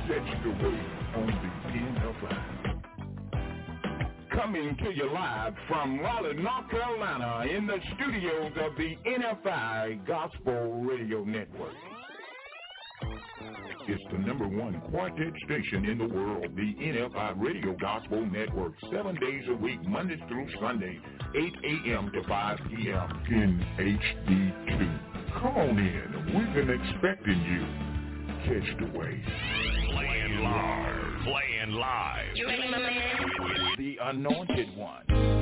Catch the Wave on the NFI. Coming to you live from Raleigh, North Carolina, in the studios of the NFI Gospel Radio Network. It's the #1 quartet station in the world, the NFI Radio Gospel Network, 7 days a week, Monday through Sunday, 8 a.m. to 5 p.m. in HD2. Come on in. We've been expecting you. Catch the Wave. Playing live. You ready, my man? The Anointed One.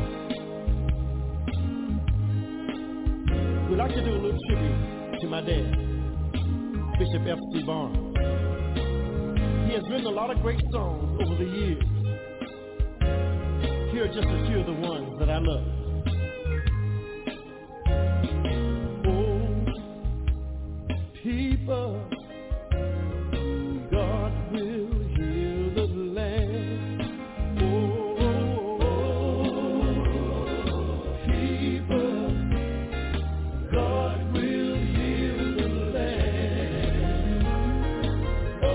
We'd like to do a little tribute to my dad, Bishop F.C. Barnes. He has written a lot of great songs over the years. Here are just a few of the ones that I love. Oh, people, God will heal the land. Oh, people, God will heal the land. Oh,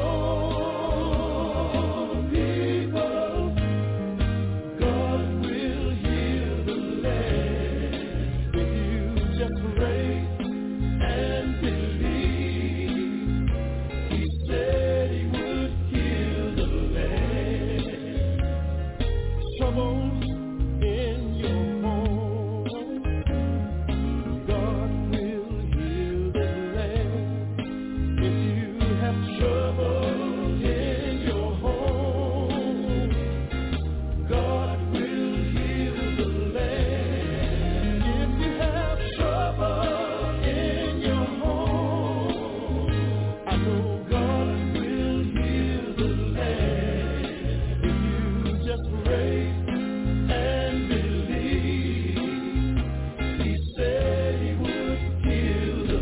people, God will heal the land. If you just pray and believe, He said He would heal the land. Troubles in your home, God will heal the land. If you have trouble in your home, God will heal the land. If you have trouble in your home, I know God will heal the land. If you just pray and believe, He said He would heal the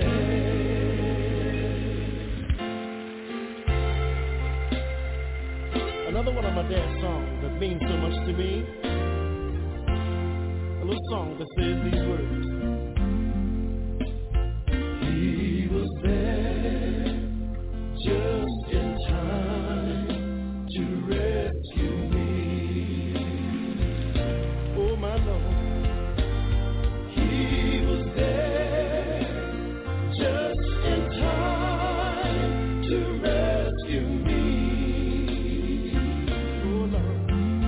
land. Another one of my dad's songs that means so much to me, a little song that says these words. He was there just in time to rescue me. Oh my Lord, He was there just in time to rescue me. Oh Lord,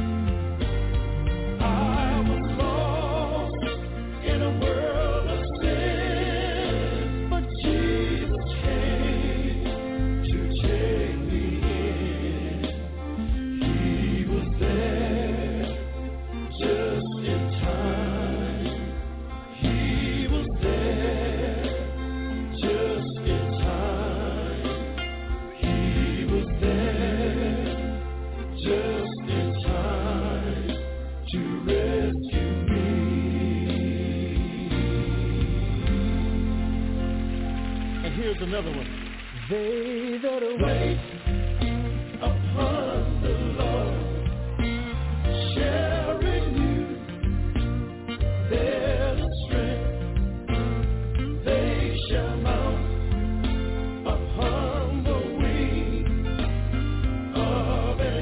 I was lost in a world of sin, but Jesus came to take me in. He was there just in time. He was there just in time. He was there just in time to rescue me. And here's another one. They that wait upon the Lord shall renew their strength. They shall mount upon the wings of an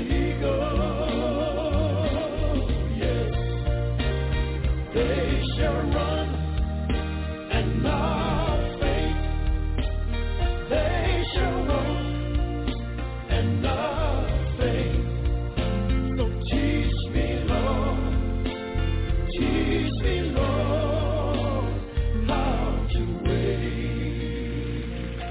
eagle. Yes, they shall run and not faint. They shall run and not faint. So teach me, Lord, how to wait.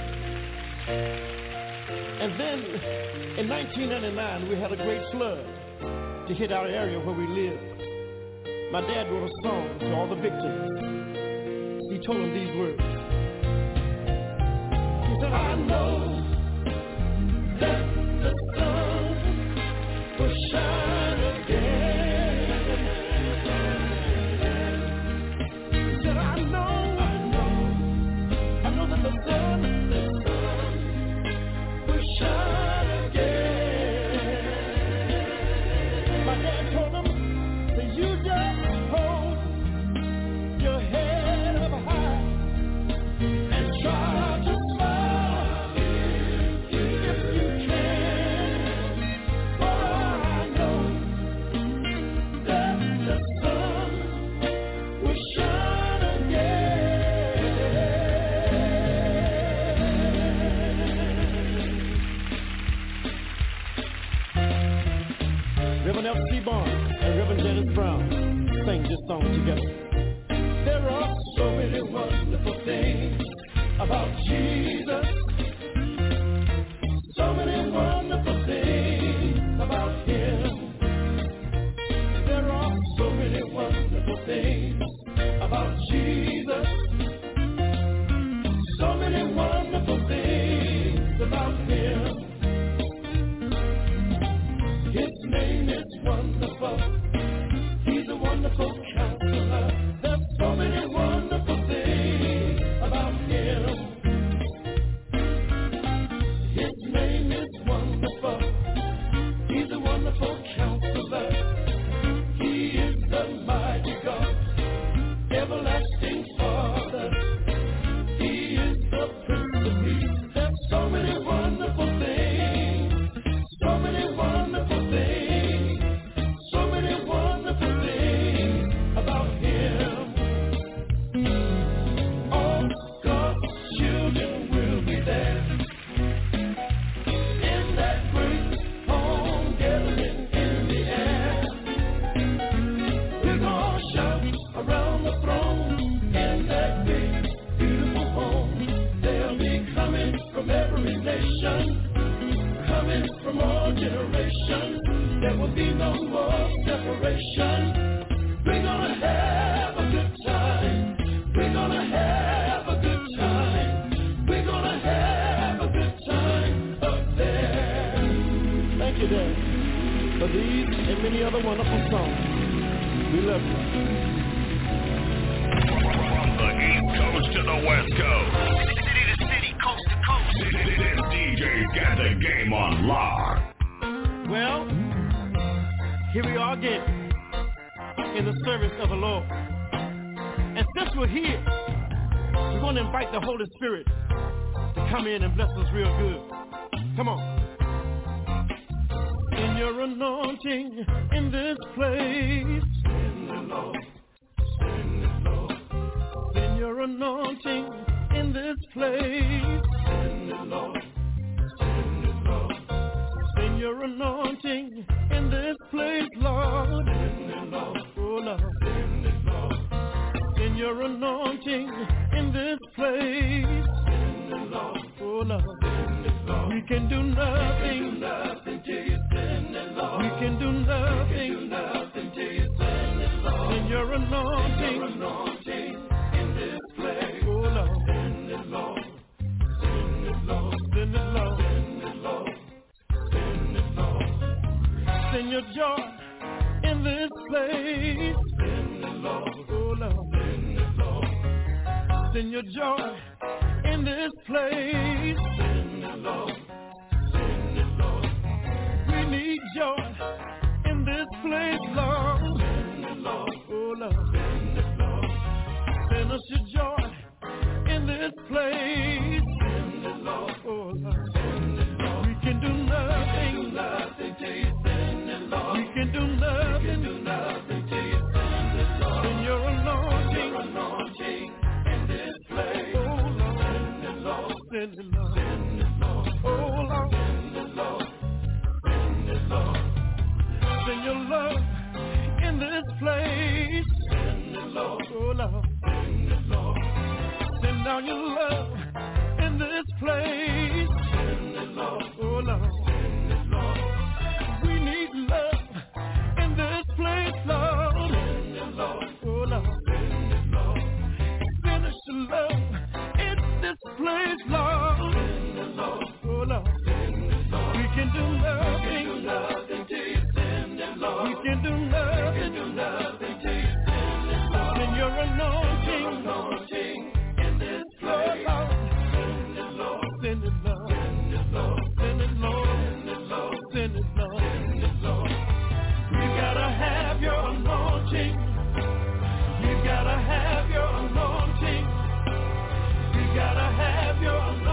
And then in 1999, we had a great flood to hit our area where we lived. My dad wrote a song to all the victims. He told them these words. He said, I know that the sun will shine again. He said, I know that the sun will shine again. My dad told him that you just hold your head up high and try to smile. about Jesus. So many wonderful things about him. There are so many wonderful things about Jesus. So many wonderful things about him. His name is wonderful. He's a wonderful counselor. There's so many wonderful things about him. His name is wonderful. He's a wonderful counselor. He is the mighty God, everlasting Father. He is the Prince of Peace. There's so many wonderful things. So many wonderful things. So many wonderful things about him. All God's children will be there in that great home gathering in the air. We're gonna shout around the throne in that big, beautiful home. They'll be coming from every nation, coming from all generations. There will be no more separation. We're gonna have a good time. We're gonna have a good time. We're gonna have a good time up there. Thank you, Dad, for these and many other wonderful songs. We love you. From the East Coast to the West Coast. City to city, coast to coast. This DJ's got the game on lock. Well, here we are again in the service of the Lord. And since we're here, we're going to invite the Holy Spirit to come in and bless us real good. Come on. In your anointing in this place. Send the Lord. Send the Lord. Send your anointing in this place. Send the Lord. Send the Lord. Send your anointing in this place, Lord. Send the Lord. Oh, Lord. Send the Lord. Send your anointing in this place. Send the Lord. Oh, Lord. Send the Lord. We can do nothing. Till you send the Lord. We can do nothing. Till you send the Lord. Send your anointing in this place. Oh, Lord. Send the Lord. Send the Lord. Send the Lord. Send the Lord. Send the Lord. Send your joy in this place. Send the Lord. Oh, Lord. Send the Lord. Send your joy in this place. Send the Lord. Send the Lord. We need joy in this place, Lord. Send the Lord. Oh, Lord. Send the Lord. Send us your joy in this place. Send the Lord. Oh, Lord. Send the Lord. We can do nothing till you send the Lord. We can do nothing till you send the Lord. Send your anointing in this place. Oh, Lord. Send the Lord. Send the Lord. Send the Lord. Oh, Lord. Send the Lord. Send the Lord. Send your love in this place. Send the Lord. Oh, Lord. Send the Lord. Send down your love in this place. Send the Lord. Oh, Lord. Send the Lord. We need love in this place, Lord. Send the Lord. Oh, Lord. Send the Lord. Finish the love in this place, Lord. Send the Lord. Oh, Lord. Send the Lord. We can do nothing till you send the Lord. We can do nothing till you send the Lord. Send your anointing in this place. Send the Lord. Send the Lord. Send the Lord. Send the Lord. Send the Lord. Send the Lord. Send the Lord. You gotta have your anointing. You gotta have your anointing. You gotta have your anointing.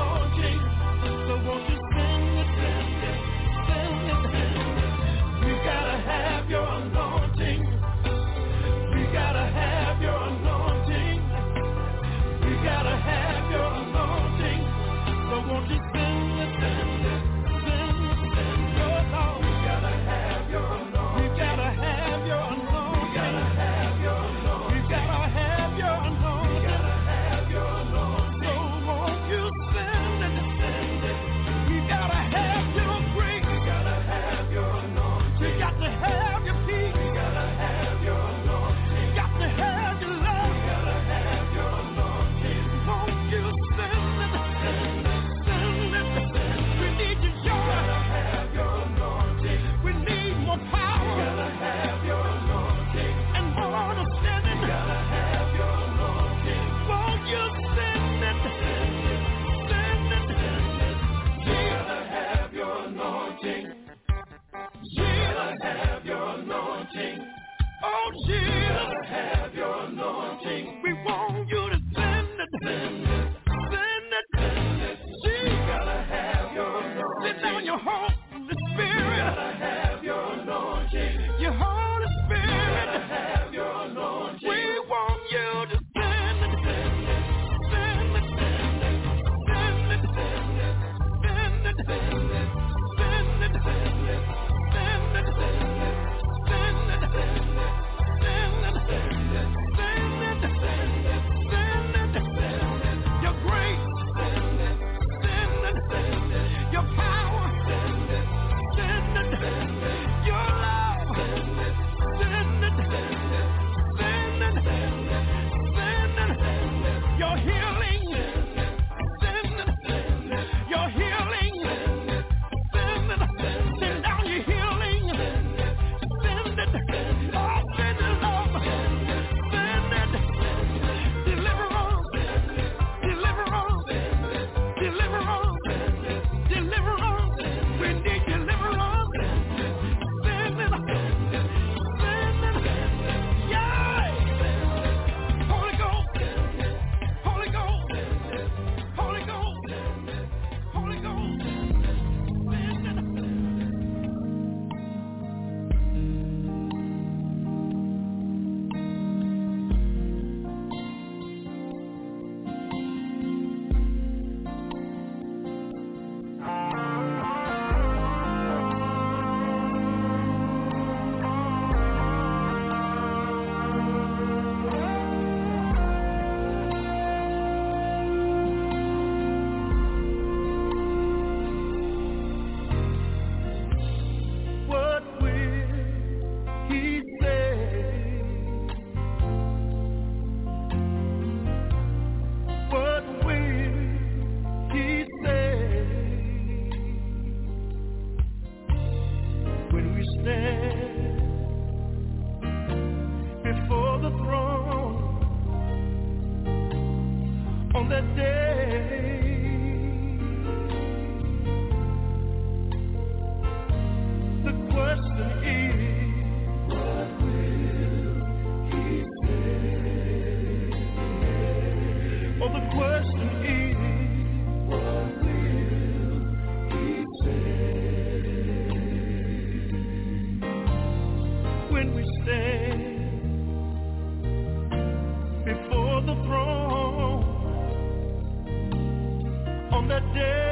On that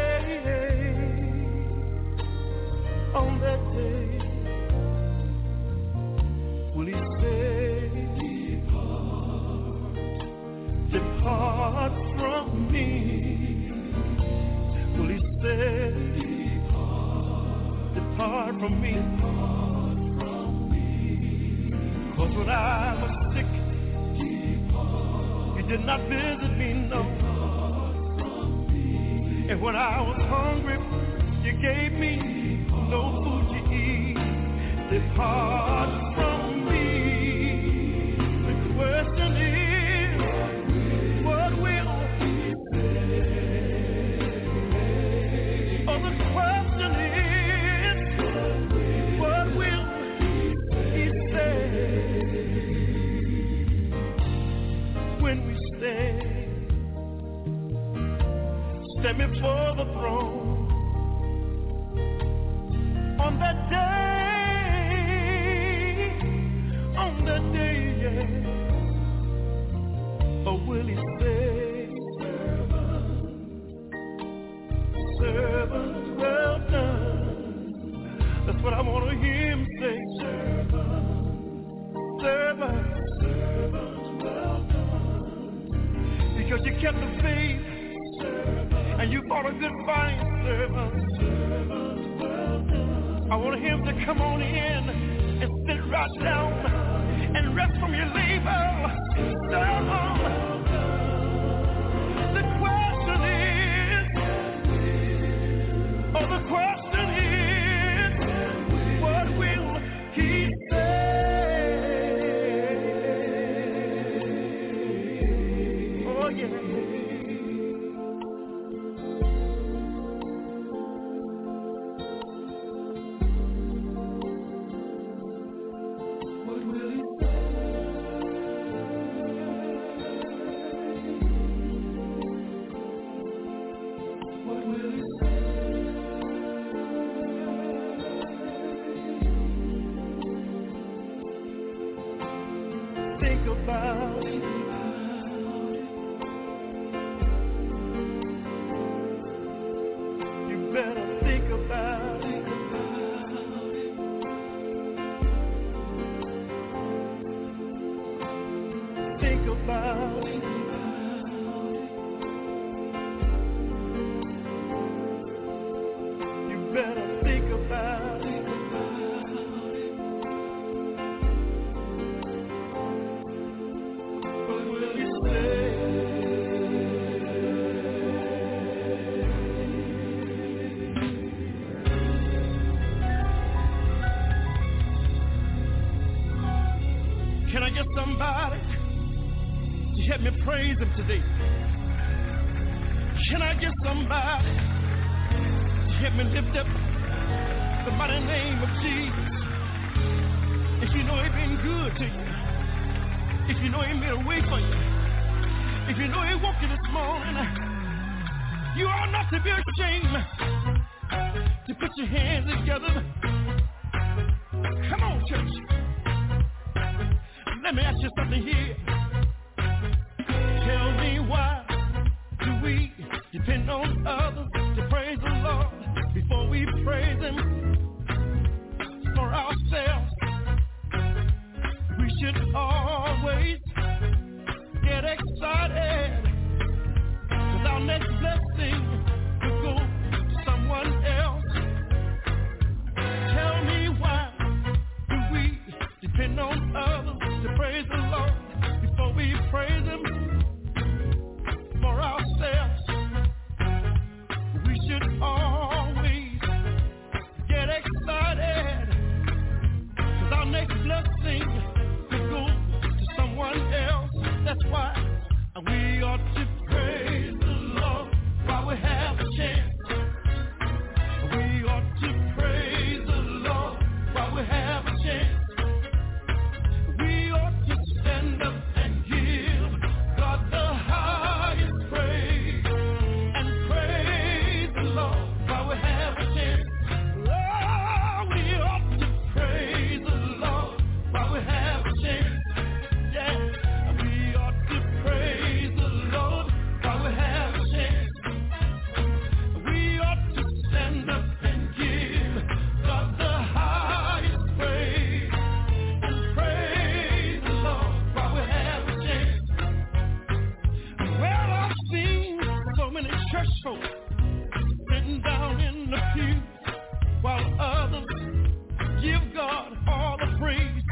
day, will he say, depart from me? Will he say, depart from me? 'Cause when I was sick, you did not visit me, no. And when I was hungry, you gave me no food to eat. Depart from me. The question is, what will he say? Oh, the question is, what will he say? When we stand before the throne on that day, yeah. Or will he say, servant, well done? That's what I want to hear him say. Servant, well done. Because you kept the faith and you fought a good fight, servant. I want him to come on in and sit right down and rest from your labor. Servant. The question is, what will he say? Oh, yeah. Praise him today. Can I get somebody to help me lift up the mighty name of Jesus? If you know he's been good to you, if you know he made a way for you, if you know he woke you this morning, you ought not to be ashamed to put your hands together. Come on, church. Let me ask you something here. Tell me, why do we depend on others to praise the Lord before we praise him for ourselves? We should always get excited, 'cause our next blessing will go to someone else. Tell me, why do we depend on others to praise the Lord before we praise him for ourselves? We should always get excited, 'cause our next blessing could go to someone else. That's why we ought to praise the Lord church folks sitting down in the pew while others give God all the praise.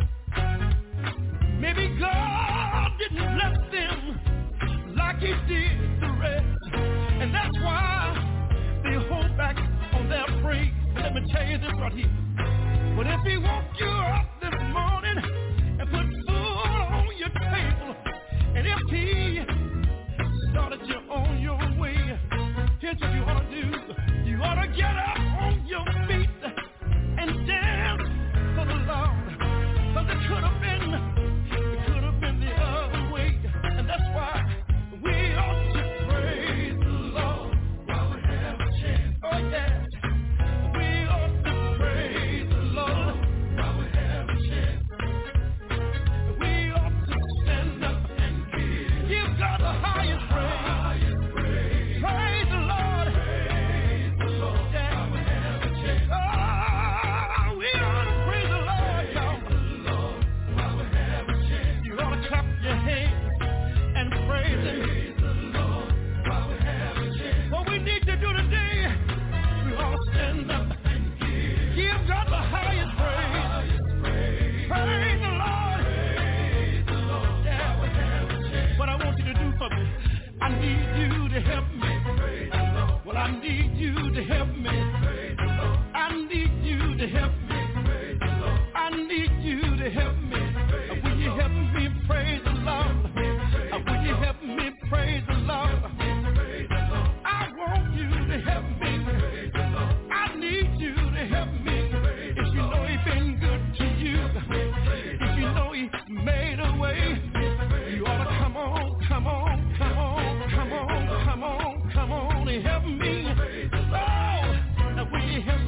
Maybe God didn't bless them like he did the rest, and that's why they hold back on their praise. Let me tell you this right here. But if he woke you up this morning and put food on your table, and if he started you on your way, here's what you ought to do. You ought to get up on your feet and dance for the Lord. Because it could have been the other way. And that's why we ought to praise the Lord while we have a chance. Oh yeah. We ought to praise the Lord while we have a chance. We ought to stand up and give God the highest praise. Praise the Lord. Praise the Lord. Yeah. While we have a chance. Oh, we ought to praise the Lord, y'all. While we have a chance. You ought to clap your hands and praise Him. Praise the Lord while we have a chance. What we need to do today, we ought to stand up and give God the highest praise. Praise the Lord. Praise the Lord. Yeah. While we have a chance. What I want you to do for me, I need you to help me. Praise the Lord. Well, I need you to help me. Praise the Lord. I need you to help me. Praise the Lord. I need you to help me. Will you help me praise the Lord? Will you help me praise the Lord? I want you to help me. I need you to help me. If you know He's been good to you, if you know He made a way, you ought to come on, come on, come on, come on, come on, come on and help me. Oh, now will you help me?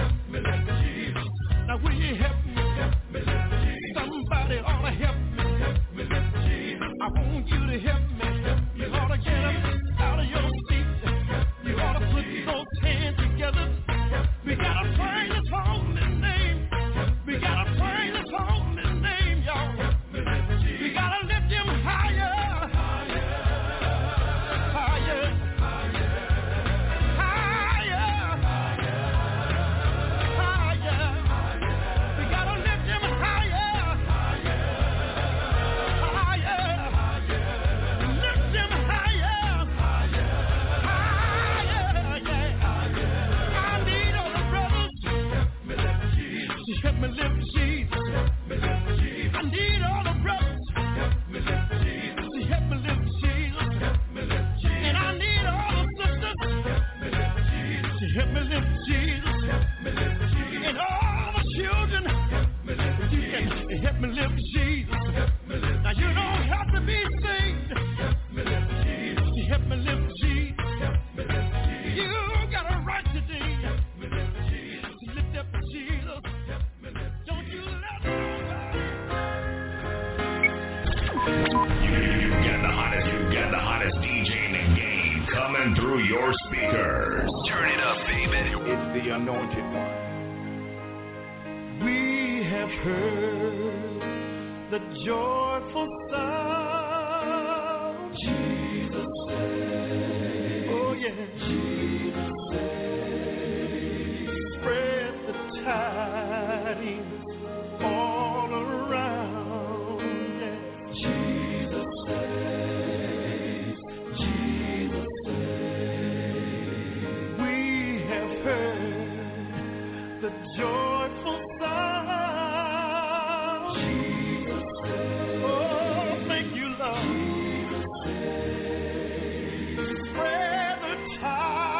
Now will you help me? Somebody ought to help me. I want you to help me. You ought to get up out of your seat. You ought to put those hands together. We gotta praise His holy name. We gotta praise His holy name, y'all. We gotta lift Him higher. Higher. Higher. Higher. We gotta lift Him higher. Higher. Lift Him higher. Higher. Yeah. I need all the brothers to help me lift Jesus. I need all the brothers to help me lift Jesus. And I need all the sisters to help me lift Jesus. And all the children, you can help me lift Jesus. Now you don't have to be saved to help me lift Jesus. You got a right today to lift up Jesus. Don't you let nobody. You get the hottest DJ in the game coming through your speakers. Turn it up, baby. It's the Anointed One. We have heard the joyful sound. Jesus saves. Oh yeah. Jesus saves. Spread the tidings all around. Yeah. Jesus saves. Jesus saves. We have heard the joyful sound. Jesus saves. Oh, thank you, Lord. Jesus saves. Spread the tidings.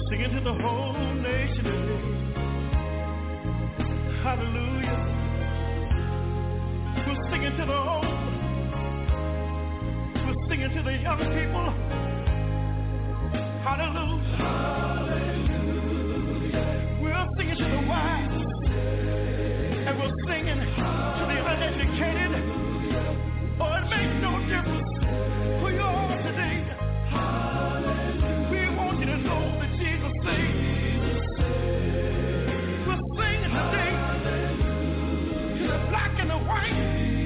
singing to the whole nation today. Hallelujah. We're singing to the old. We're singing to the young people. Hallelujah. Hallelujah. We're singing to the wise. And we're singing to the uneducated. Oh, it makes no difference who you are today. Hallelujah. We want you to know that Jesus saves. We're singing today to the black and the white.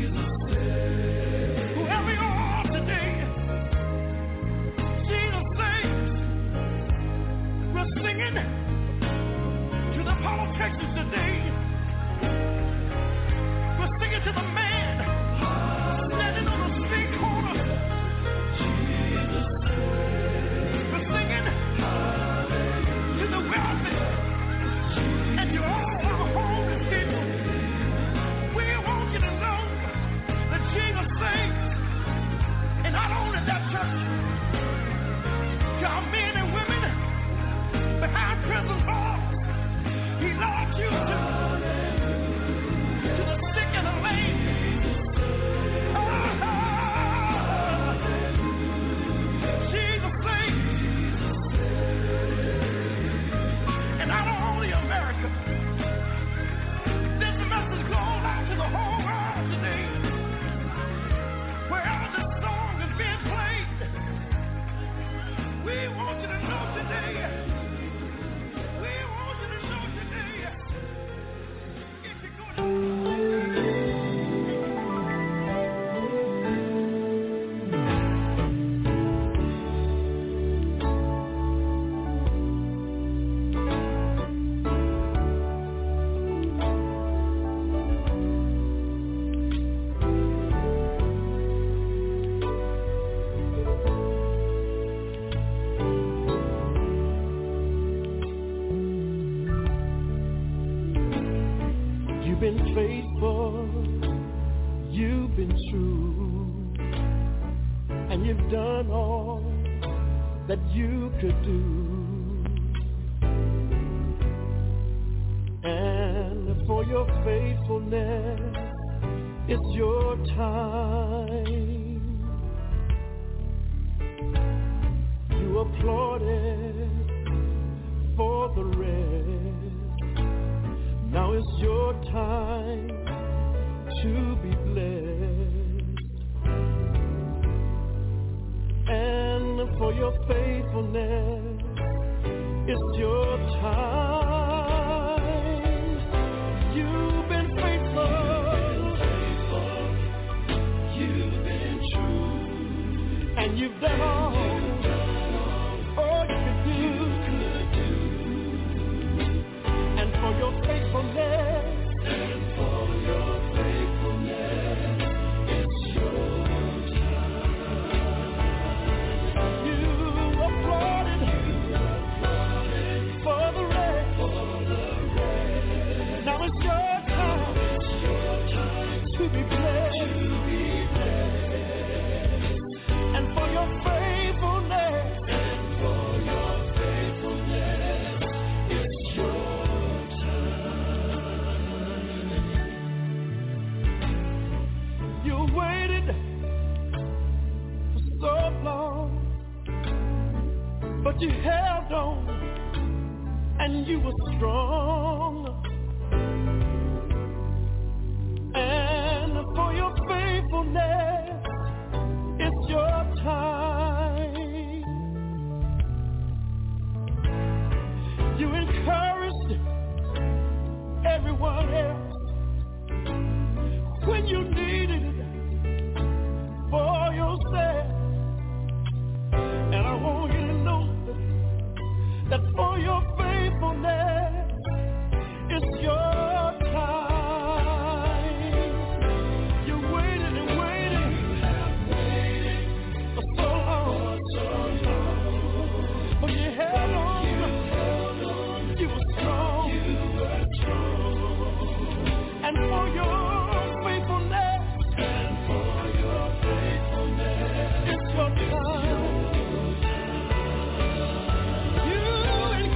Whoever you are today, Jesus saves. We're singing to the politicians today. We're singing to the man standing on the street corner. We're singing to the wealthy and to all our homeless people. We want you to know that Jesus saves. And not only that, church, to our men and women behind prison bars, He loves you to the sick and the lame. Jesus saves. And not only America. This message goes out to the whole world today. Wherever this song is being played, we want you to know today. We want you to know today. If you're going to You've been faithful, you've been true, and you've done all that you could do. And for your faithfulness, it's your time. You applauded for the rest. Now it's your time to be blessed. And for your faithfulness, it's your time. You've been faithful. You've been true. And you've done all you could do. And for your faithfulness, it's your time. You applauded for the rest. Now it's your time to be blessed. And for your faithfulness, it's your You waited for so long, but you held on and you were strong. And for your faithfulness, it's your time. You encouraged everyone else when you needed it for yourself. And I want you to know that for your faithfulness, it's your time. You waited and waited for so long, but you held on. You were strong. And for your faithfulness, it's your time. You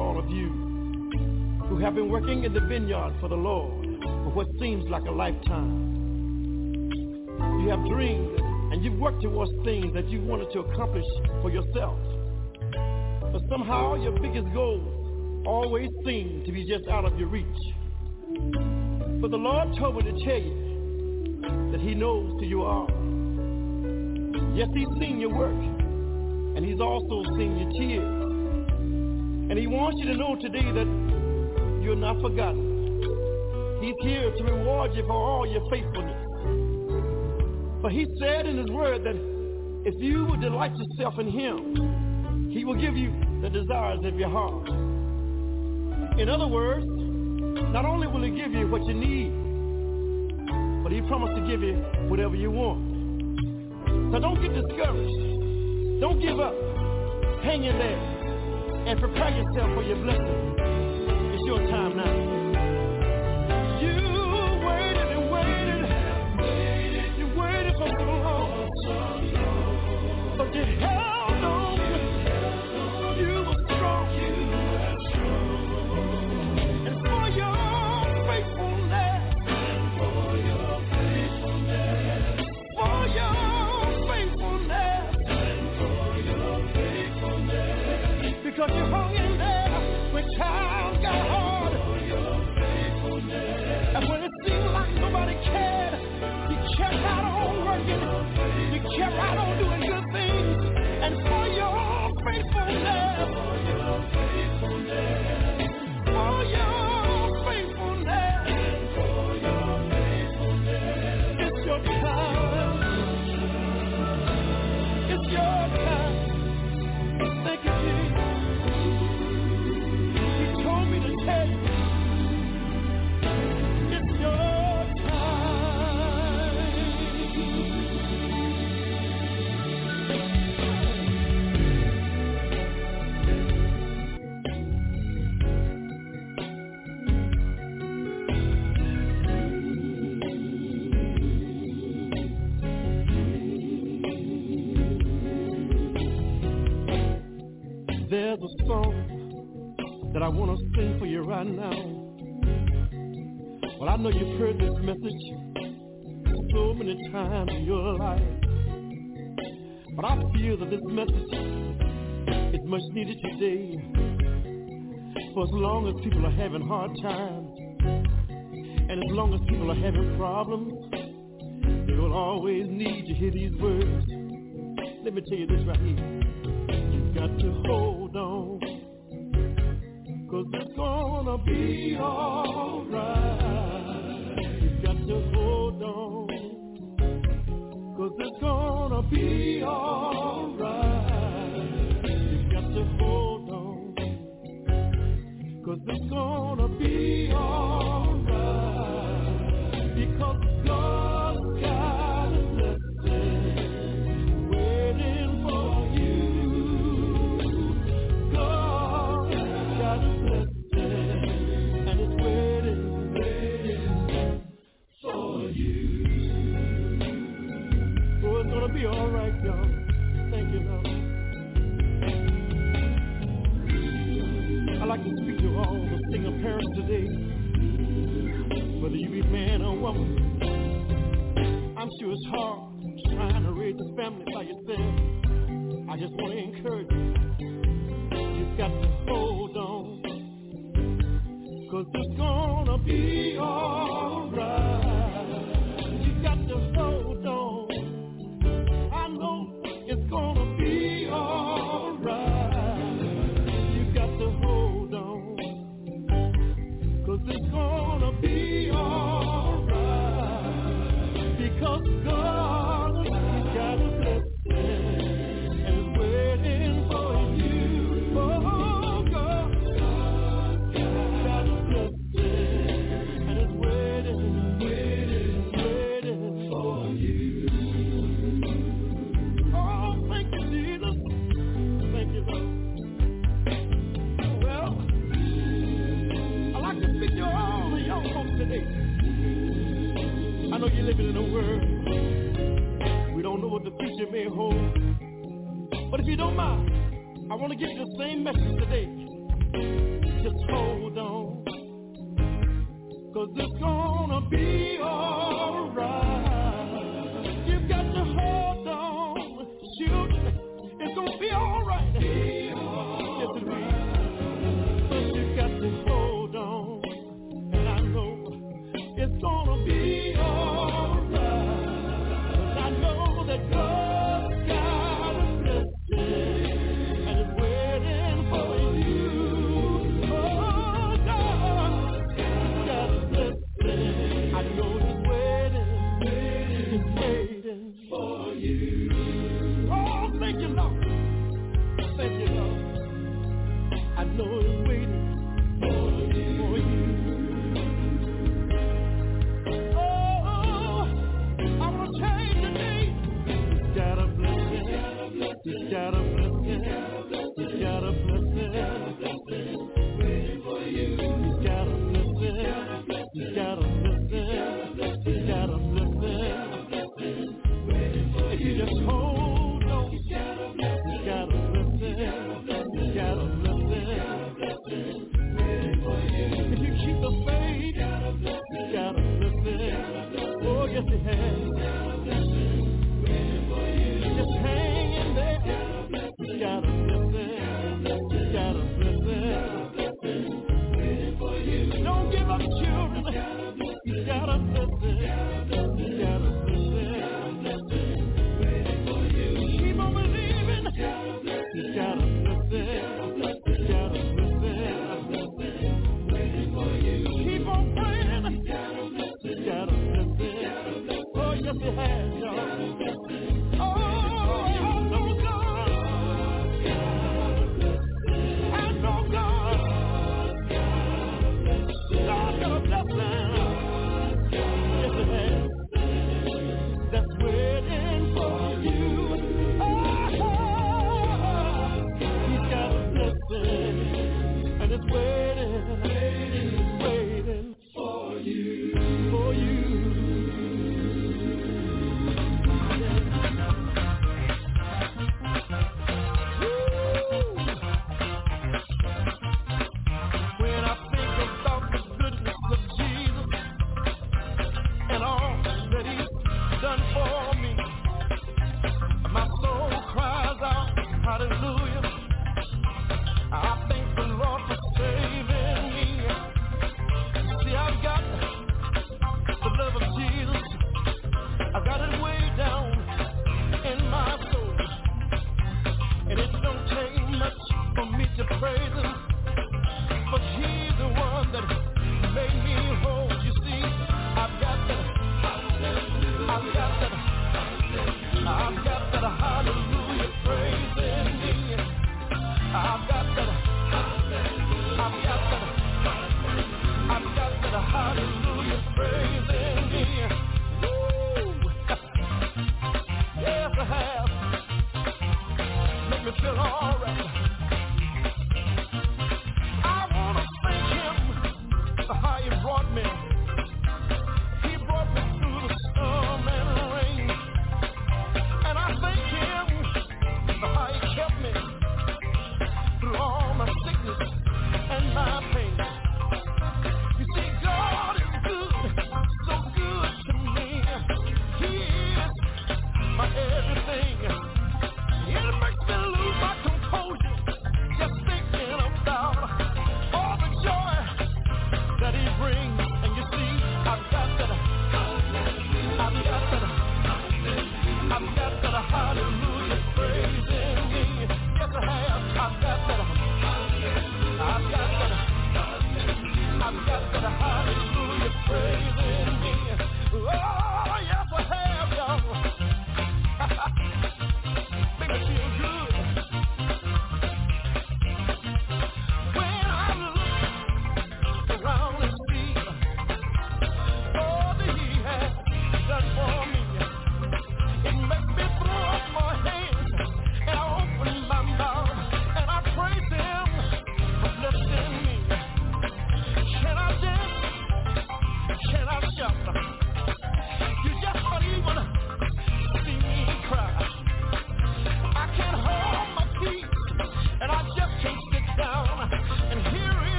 all of you who have been working in the vineyard for the Lord for what seems like a lifetime. You have dreamed and you've worked towards things that you wanted to accomplish for yourself. But somehow your biggest goals always seem to be just out of your reach. But the Lord told me to tell you that he knows who you are. Yes, he's seen your work, and he's also seen your tears. And he wants you to know today that you're not forgotten. He's here to reward you for all your faithfulness. But he said in his word that if you would delight yourself in him, he will give you the desires of your heart. In other words, not only will he give you what you need, but he promised to give you whatever you want. So don't get discouraged. Don't give up. Hang in there and prepare yourself for your blessing. It's your time now. You waited and waited. You waited for so long. But you held on. You were strong. And for your faithfulness. For your faithfulness. Because you hung in there when times got hard. And when it seemed like nobody cared, you kept right on working. You kept right on doing good things. And for your faithfulness. For your faithfulness. It's your time. It's your time. Thank you, Jesus. He told me to tell you, it's your time. There's a song that I want to sing for you right now. Well, I know you've heard this message so many times in your life, but I feel that this message is much needed today. For as long as people are having hard times, and as long as people are having problems, they will always need to hear these words. Let me tell you this right here. You've got to hold on, 'cause it's gonna be alright. You've got to hold on, 'cause it's gonna be alright. You've got to hold on, 'cause it's gonna be alright. Because God's got a blessing waiting for you. God's got a blessing, and it's waiting for you. Oh, it's gonna be all right, y'all. Thank you, Lord. I'd like to speak to all the single parents today, whether you be man or woman. I'm sure it's hard trying to raise a family by yourself. I just want to encourage you. You've got to hold on, 'cause it's gonna be alright. You've got to hold on. I know it's gonna be alright. You've got to hold on, 'cause it's gonna be alright. Because God has got a blessing, and it's waiting for you. Oh, God's got a blessing, and it's waiting for you. Oh, thank you, Jesus. Thank you, Lord. Well, I'd like to speak to all the young folks today. I know you're living in a world we don't know what the future may hold. But if you don't mind, I want to give you the same message today Just hold on, 'cause it's gonna be alright. You've got to hold on, shoot, it's gonna be alright. Yes, it will. But you've got to hold on, and I know it's gonna be alright. But I know that God's got a blessing, and it's waiting for you. Oh, God's got a blessing. I know He's waiting for you. Oh, thank you, Lord. Thank you, Lord. I know He's waiting for you. Oh, I want to change the name. He's got a blessing. He's got a blessing. He's got a blessing. Waiting for you. He's got a blessing. He's got a blessing. He's got a blessing. If you just hold on, He's got a blessing. He's got a blessing. He's got a blessing. If you keep the faith, He's got a blessing. Oh, yes, He has. Just hang in there. He's got a blessing. He's got a blessing. Don't give up, children. He's got a blessing. He's got a blessing. Keep on believing. He's got a blessing. He's got a blessing. Keep on praying. He's got a blessing. Oh, yes, He has, y'all. Oh, I know God. I know God. God got a blessing. Yes, He has. That's waiting for you. Oh, He's got a blessing, and it's waiting for you. When I think about the goodness of Jesus and all that He's done for me, my soul cries out, hallelujah. I thank the Lord for saving me.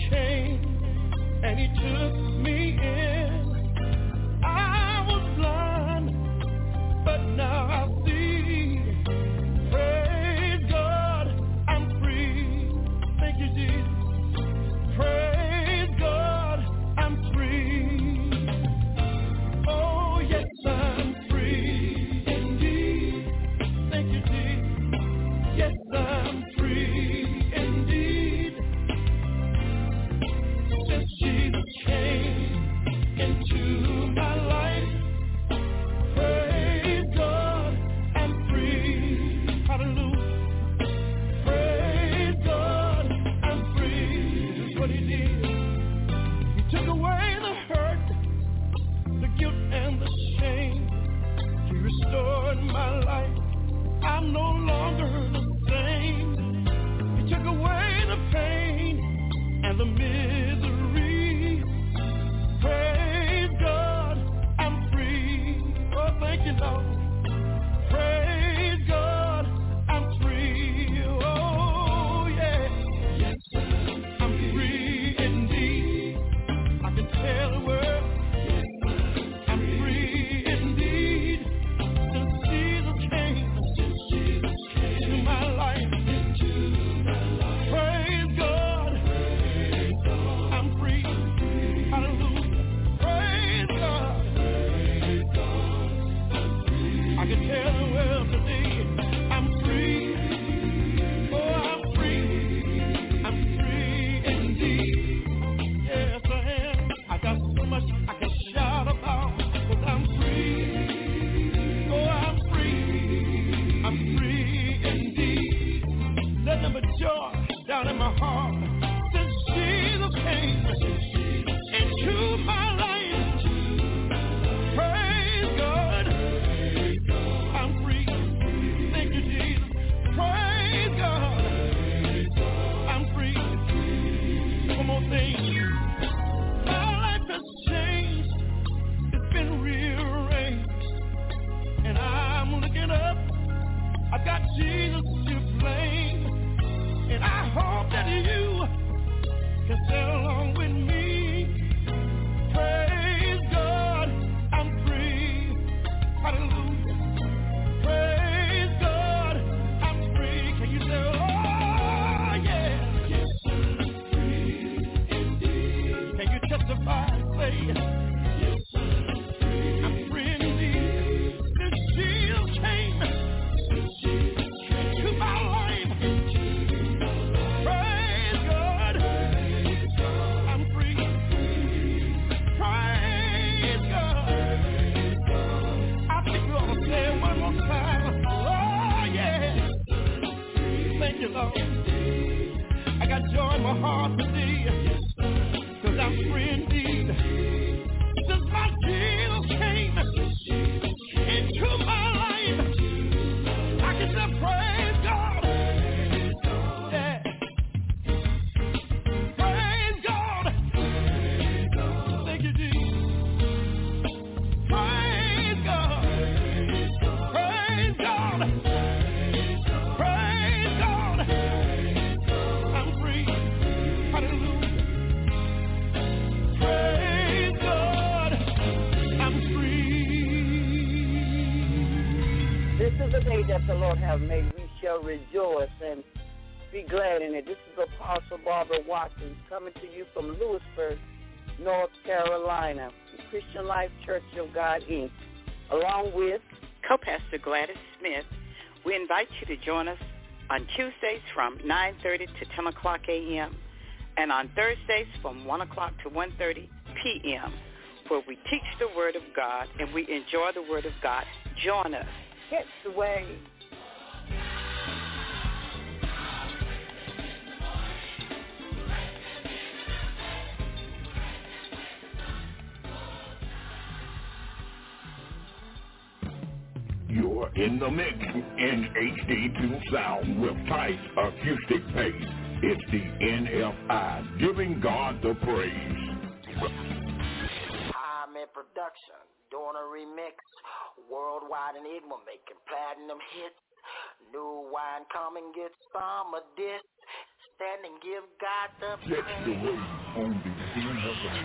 chain and he took me in. I was blind, but now I see. Praise God, I'm free. Thank you, Jesus. Praise God, I'm free. Oh, yes, I'm free indeed. Thank you, Jesus. Yes, I'm free indeed. Since Jesus came into my life, praise God, I'm free. Hallelujah. Praise God, I'm free. This is what he did. He took away the hurt, the guilt and the shame. He restored my life. I'm no longer the same. He took away the pain and the misery. Praise God, I'm free. Oh, thank you, Lord. Praise God, I'm free. Oh, yeah. Yes, I'm free indeed. I can tell the world. I'm free indeed. Since Jesus came into my life. Praise God. I'm free. Hallelujah. Praise God. I can tell the world today I'm free. Oh, I'm free. I'm free indeed. Yes, I am. I got so much I can shout about, 'cause I'm free. Oh, I'm free. I'm free indeed. Let there be joy down in my heart since Jesus came into my life. Praise God. I'm free. Thank you, Jesus. Praise God. I'm free. One more thing. My life has changed. It's been rearranged. And I'm looking up. I've got Jesus to blame. And I hope that you can sail along with me. Praise God, I'm free. Hallelujah. Praise God, I'm free. Can you say, oh, yeah. Yes, I'm free indeed. Can you testify and say, yes, I'm free indeed. Since Jesus came to my life. Praise God, I'm free. Praise God. I think we ought to say it one more time. Oh, yeah. Thank you, Lord. I got joy in my heart today, 'cause I'm free indeed. Since my Jesus came into my life, I can say praise God. Yeah. Praise God. Thank you, Jesus. Praise God. Praise God. Praise God. I'm free. Hallelujah. Praise God. I'm free. This is the day that the Lord has made. We shall rejoice and be glad in it. This is Apostle Barbara Watkins coming to you from Lewisburg, North Carolina, the Christian Life Church of God, Inc., along with Co-Pastor Gladys Smith. We invite you to join us on Tuesdays from 9:30 to 10 o'clock a.m. and on Thursdays from 1 o'clock to 1:30 p.m., where we teach the Word of God and we enjoy the Word of God. Join us. Catch the Wave. You're in the mix in HD2 sound with tight acoustic bass. It's the NFI, giving God the praise. I'm in production, doing a remix, worldwide enigma, making platinum hits. New wine, come and get some of this. stand and give God the Catch the praise. wave on the NFI.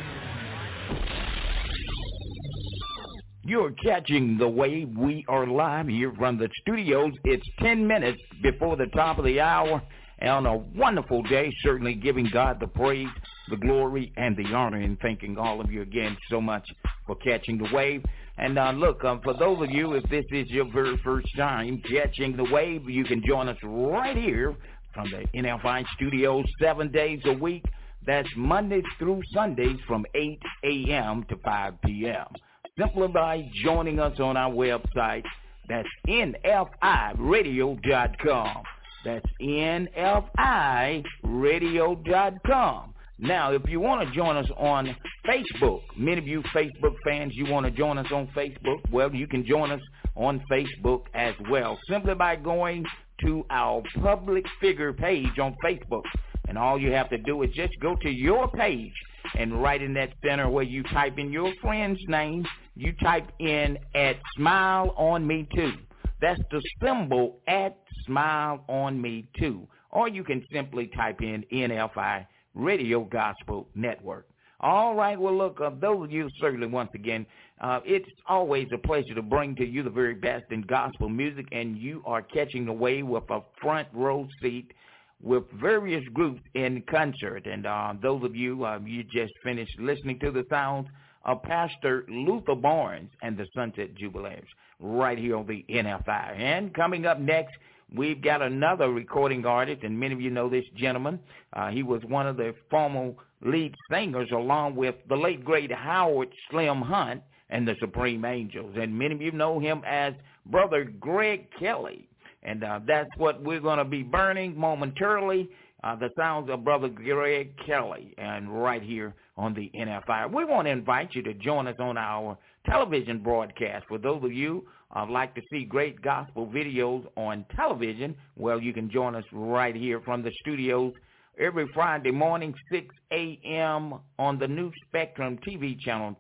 You're catching the wave. We are live here from the studios. It's 10 minutes before the top of the hour. And on a wonderful day, certainly giving God the praise, the glory, and the honor, and thanking all of you again so much for catching the wave. And look, for those of you, if this is your very first time catching the wave, you can join us right here from the NFI studios 7 days a week. That's Mondays through Sundays from 8 a.m. to 5 p.m. Simply by joining us on our website. That's NFIradio.com. That's NFIradio.com. Now, if you want to join us on Facebook, many of you Facebook fans, you want to join us on Facebook, well, you can join us on Facebook as well, simply by going to our public figure page on Facebook. And all you have to do is just go to your page, and right in that center where you type in your friend's name, you type in at Smile on Me Too. That's the symbol at Smile on Me Too. Or you can simply type in NFI Radio Gospel Network. All right, well, look, those of you certainly, once again, it's always a pleasure to bring to you the very best in gospel music, and you are catching the wave with a front row seat with various groups in concert. And those of you, you just finished listening to the sounds of Pastor Luther Barnes and the Sunset Jubilees right here on the NFI. And coming up next, we've got another recording artist, and many of you know this gentleman. He was one of the former lead singers along with the late, great Howard Slim Hunt and the Supreme Angels. And many of you know him as Brother Greg Kelly. And that's what we're going to be burning momentarily, the sounds of Brother Greg Kelly, and right here on the NFI. We want to invite you to join us on our television broadcast. For those of you like to see great gospel videos on television, well, you can join us right here from the studios every Friday morning, 6 a.m. on the New Spectrum TV channel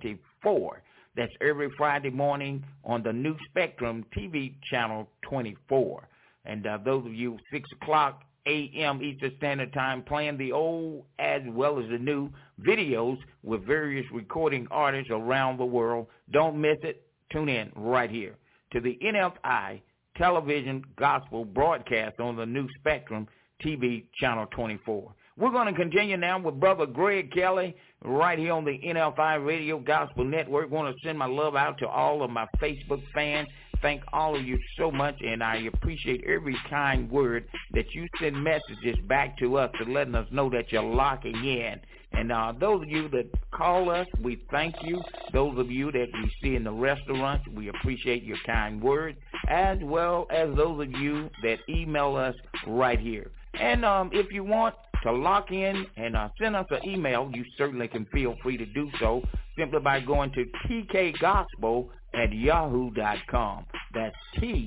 24. That's every Friday morning on the New Spectrum TV channel 24. And those of you 6 o'clock a.m. Eastern Standard Time playing the old as well as the new videos with various recording artists around the world. Don't miss it. Tune in right here to the NFI television gospel broadcast on the New Spectrum TV channel 24. We're going to continue now with Brother Greg Kelly right here on the NFI Radio Gospel Network. I want to send my love out to all of my Facebook fans. Thank all of you so much, and I appreciate every kind word that you send messages back to us to letting us know that you're locking in. And those of you that call us, we thank you. Those of you that we see in the restaurants, we appreciate your kind words, as well as those of you that email us right here. And if you want to lock in and send us an email, you certainly can feel free to do so simply by going to tkgospel@yahoo.com. That's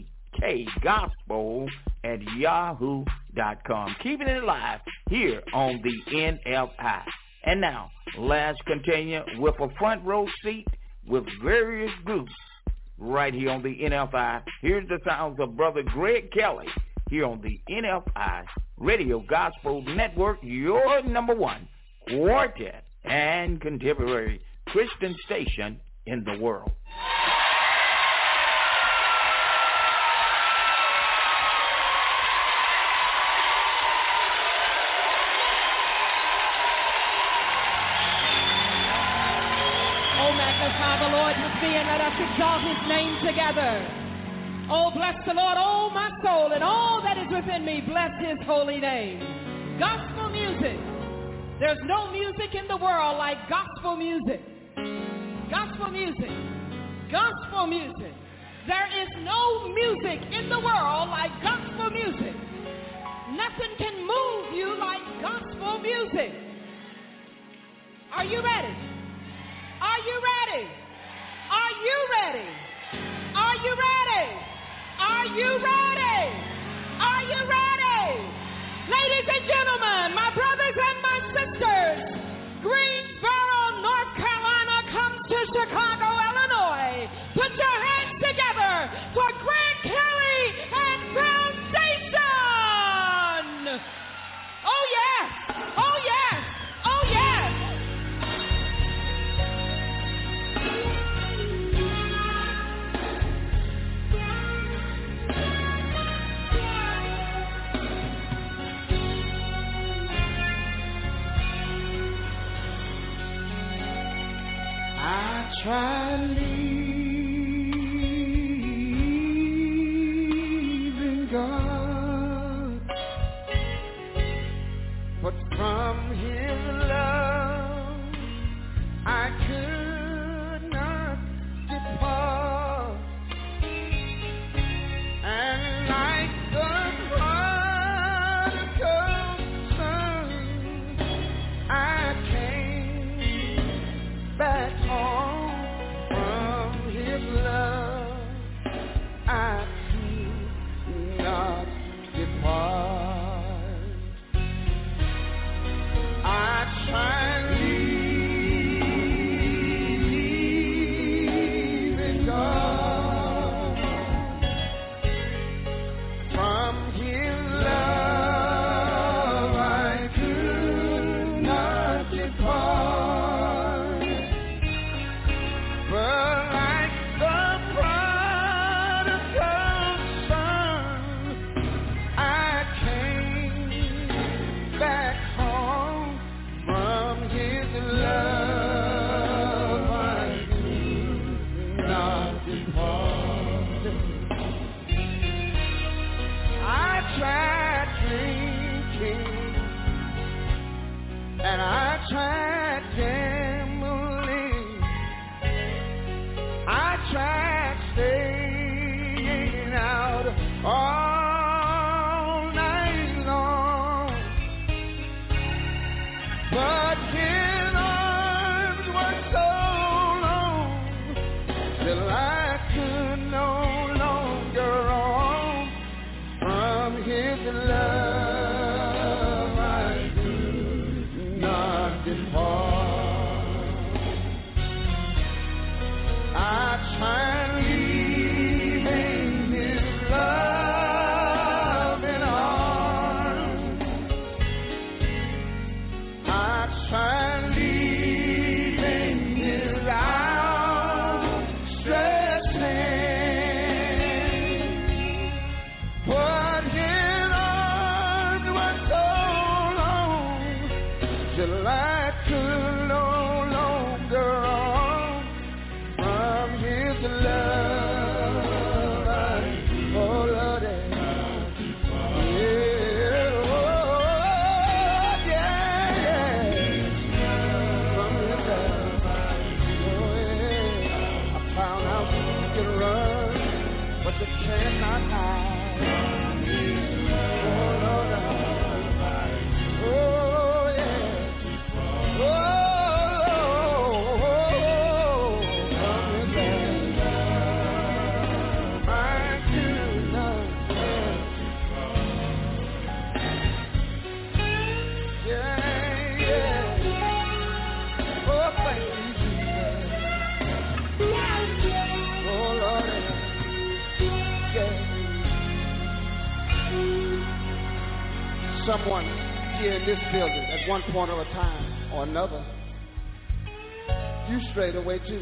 tkgospel@yahoo.com. Keeping it alive here on the NFI. And now, let's continue with a front row seat with various groups right here on the NFI. Here's the sounds of Brother Greg Kelly here on the NFI Radio Gospel Network, your number one quartet and contemporary Christian station in the world. Oh, magnify the Lord with me and let us exalt his name together. Oh, bless the Lord, oh, my soul, and all that is within me, bless his holy name. Gospel music. There's no music in the world like gospel music. Gospel music. Gospel music. There is no music in the world like gospel music. Nothing can move you like gospel music. Are you ready? Are you ready? Are you ready? Are you ready? Are you ready? Are you ready? Ladies and gentlemen, my brothers and my sisters, Greensboro, North Carolina comes to Chicago, Illinois. Put your hands together for Greg Kelly and Foundation. Oh, tried leaving God, but from His love I could not depart, and like the prodigal son, I came back home. From His love I could not depart. I tried leaving God, from His love I could not depart, but like the prodigal son, I came back home. From His love I could not depart. I tried drinking, and I tried gambling, I tried staying out all night long, but His arms were so long till I could no longer roam. From His love I could not depart. I tried leaving His loving arms. I tried leaving His outstretched hand, but His arms were so long till I could no longer roam. From His love I, oh Lord, yeah, oh yeah, from His love, oh yeah, I found out you can run, but you cannot hide. Oh Lord, oh yeah, oh, from His love I could not stand. Yeah, yeah. Oh, thank you, Jesus. Oh, Lord, yeah. Someone here in this building at one point or a time or another, you strayed away too.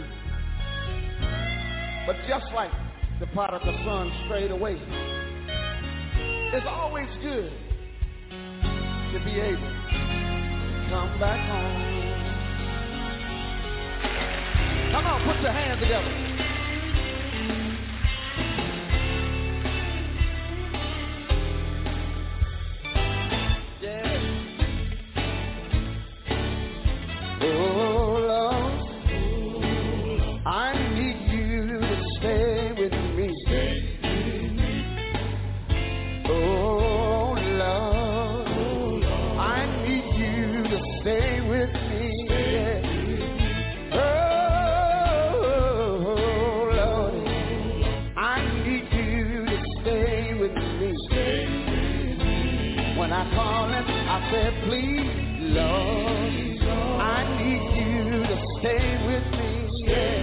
But just like the prodigal son strayed away, it's always good to be able to come back home. Come on, put your hands together. Yeah. Oh Lord, I need you to stay with me. Oh Lord, I need you to stay with me. Oh Lord, I need you to stay with me. When I call Him, I said, please, Lord, I need you to stay with me. Yeah.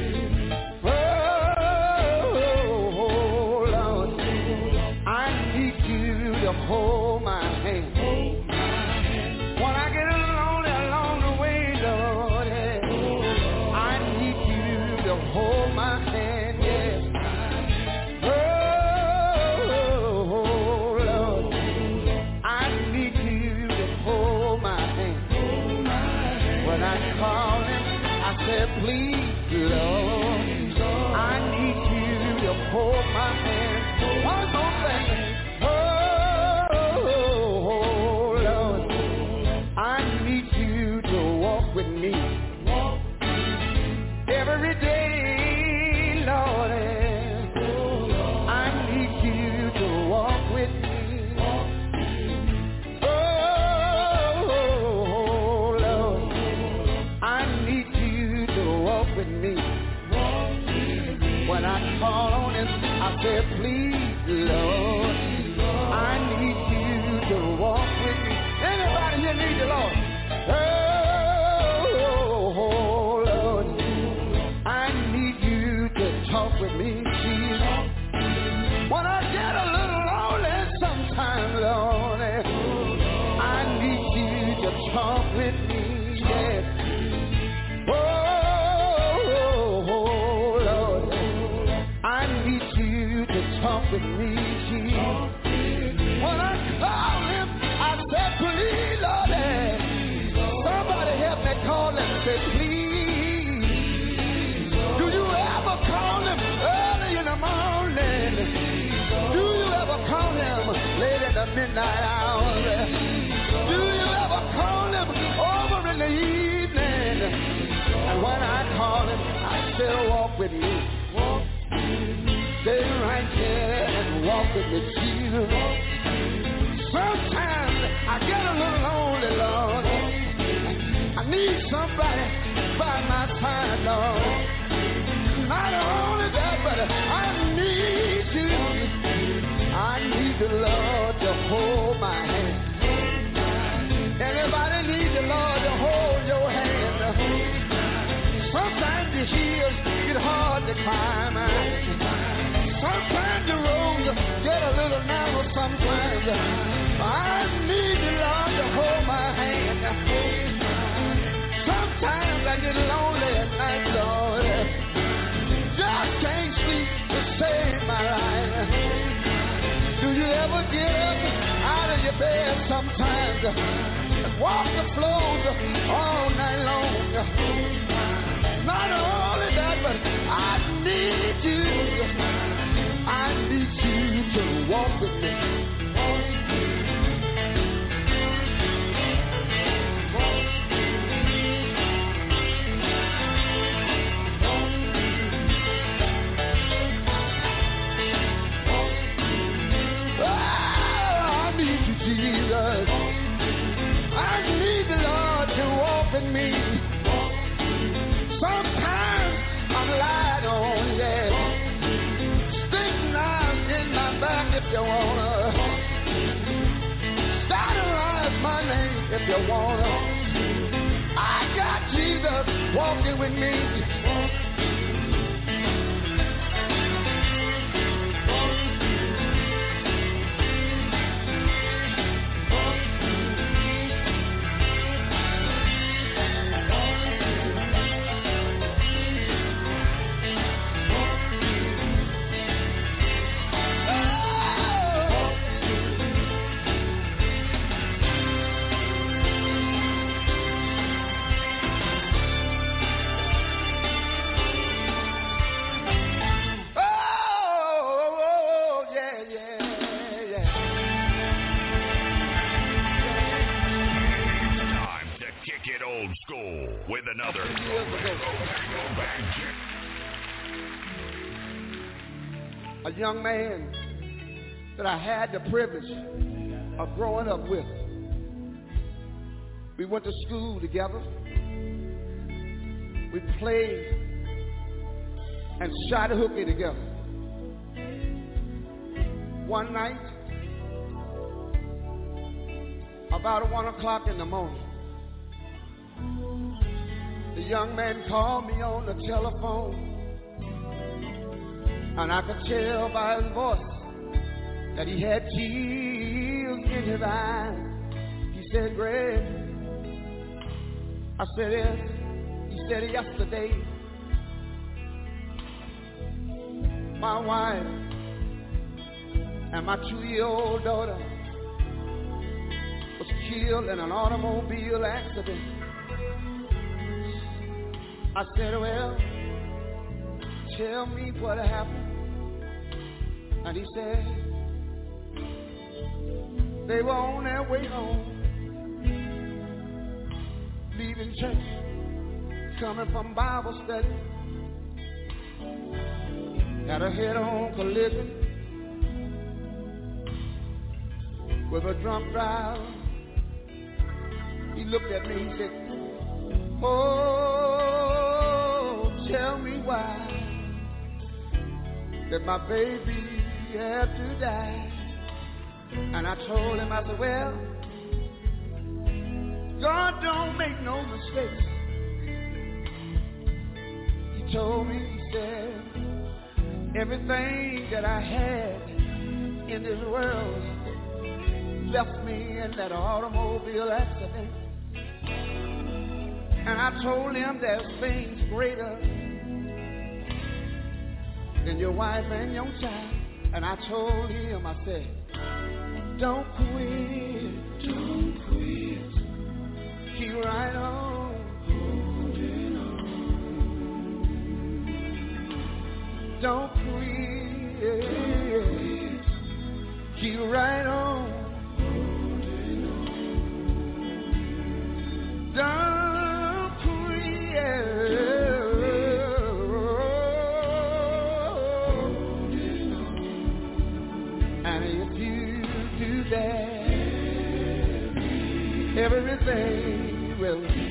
Oh Lord, I need you to hold my hand. When I get along the way, Lord, yeah, I need you to hold my hand. Yeah. Oh Lord, I need you to hold my hand. When I call Him, I said, please, Lord, I need you to hold my hand. One more thing. Oh, Lord, I need you to walk with me every day, Lord. I need you to walk with me. When I call on him, I say, please, Lord, I need you to walk with me. Anybody here need the Lord? Oh, Lord, I need you to talk with me, Jesus. When I get a little lonely sometimes, Lord, I need you to talk with me, yes. Talk with me, Jesus. When I call him, I said, please, Lord. Somebody help me call him and say, please. Do you ever call him early in the morning? Do you ever call him late in the midnight hour? Do you ever call him over in the evening? And when I call him, I still walk with me. Stay right there and walk with me, Jesus. Sometimes I get a little lonely, Lord. I need somebody by my side, Lord. Not only that, but I need you. I need the Lord to hold my hand. Anybody need the Lord to hold your hand? Sometimes the hills get hard to climb. Sometimes the roads get a little narrow sometimes. I need the Lord to hold my hand. Sometimes I get lonely at night, Lord. Just can't sleep to save my life. Do you ever get up out of your bed sometimes and walk the floors all night long? Not only that, but I need you. I need you to walk with me. Oh, I need you, Jesus. I need the Lord to walk with me. Sometimes I'm lied on, yeah. If you wanna sterilize my name, if you wanna, I got Jesus walking with me. With another a young man that I had the privilege of growing up with. We went to school together. We played and shot a hooky together. One night, about 1 o'clock in the morning, the young man called me on the telephone, and I could tell by his voice that he had tears in his eyes. He said, Greg. I said, yes. He said, yesterday, my wife and my 2-year-old daughter was killed in an automobile accident. I said, well, tell me what happened. And he said, they were on their way home, leaving church, coming from Bible study, had a head-on collision with a drunk driver. He looked at me, he said, oh, tell me why that my baby had to die. And I told him, I said, well, God don't make no mistakes. He told me, he said, everything that I had in this world left me in that automobile accident. And I told him there's things greater than your wife and your child. And I told him, I said, don't quit, don't quit, keep right on, holding on. Don't quit, keep right on, holding on. Don't quit. Everything will be,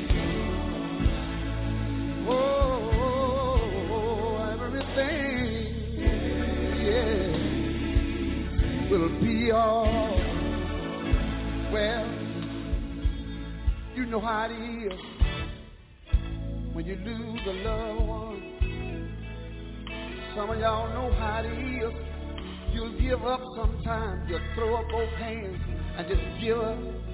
oh, everything, yeah, will be all. Well, you know how it is when you lose a loved one. Some of y'all know how it is. You'll give up sometimes. You'll throw up both hands and just give up.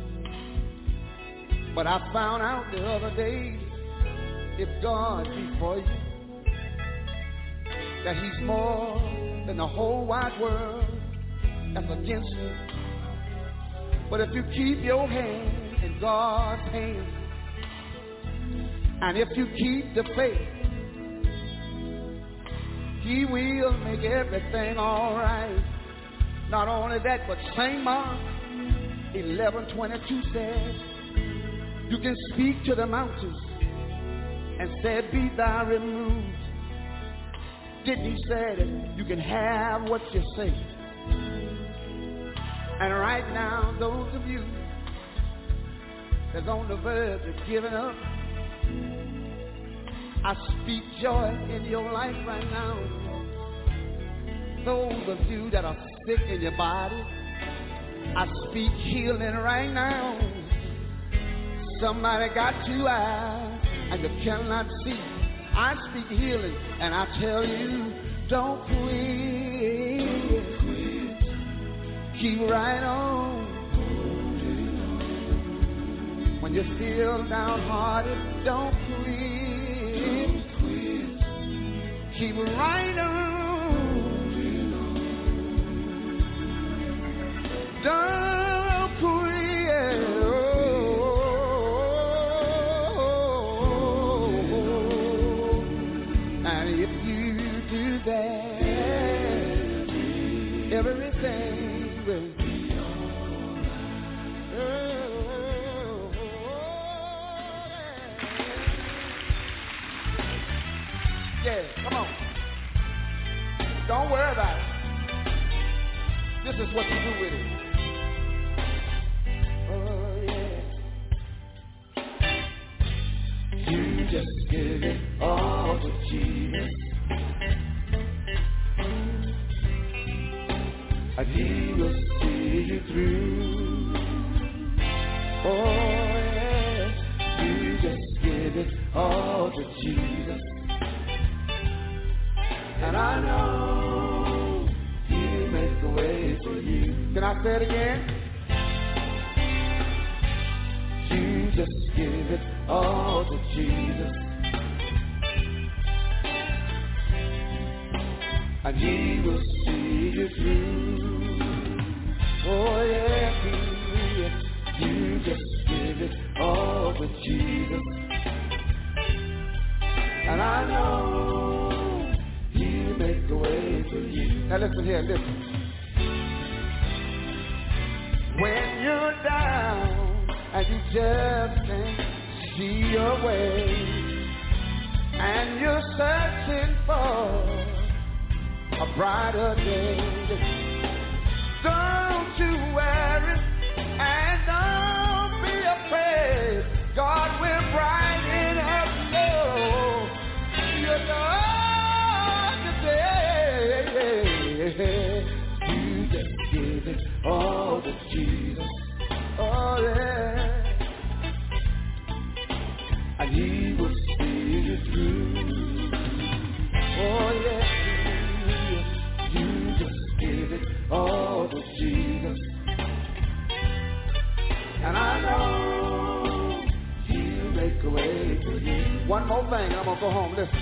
But I found out the other day, if God be for you, that he's more than the whole wide world that's against you. But if you keep your hand in God's hand, and if you keep the faith, he will make everything all right. Not only that, but St. Mark 11:22 says, you can speak to the mountains and say, be thou removed. Didn't he say that you can have what you say? And right now, those of you that's on the verge of giving up, I speak joy in your life right now. Those of you that are sick in your body, I speak healing right now. Somebody got 2 eyes and you cannot see. I speak healing and I tell you, don't quit. Keep right on. When you feel downhearted, don't quit. Keep right on. Don't quit. And if you do that, everything will be alright. Yeah, come on. Don't worry about it. This is what you do with it. Oh, yeah. You just give it all to Jesus, and he will see you through. Oh, yes. You just give it all to Jesus, and I know he'll make a way for you. Can I say it again? You just give it all to Jesus, and he will see you through. Oh, yeah, he will. You just give it all to Jesus, and I know he Now listen here, listen. When you're down and you just can't see your way, and you're searching for a brighter day, don't you worry and don't be afraid. God will brighten up your dark day. You just give it all to Jesus. Oh yeah. And He will see you through. Oh yes, you just give it all to Jesus. And I know He'll make a way for you. One more thing, I'm gonna go home. Listen.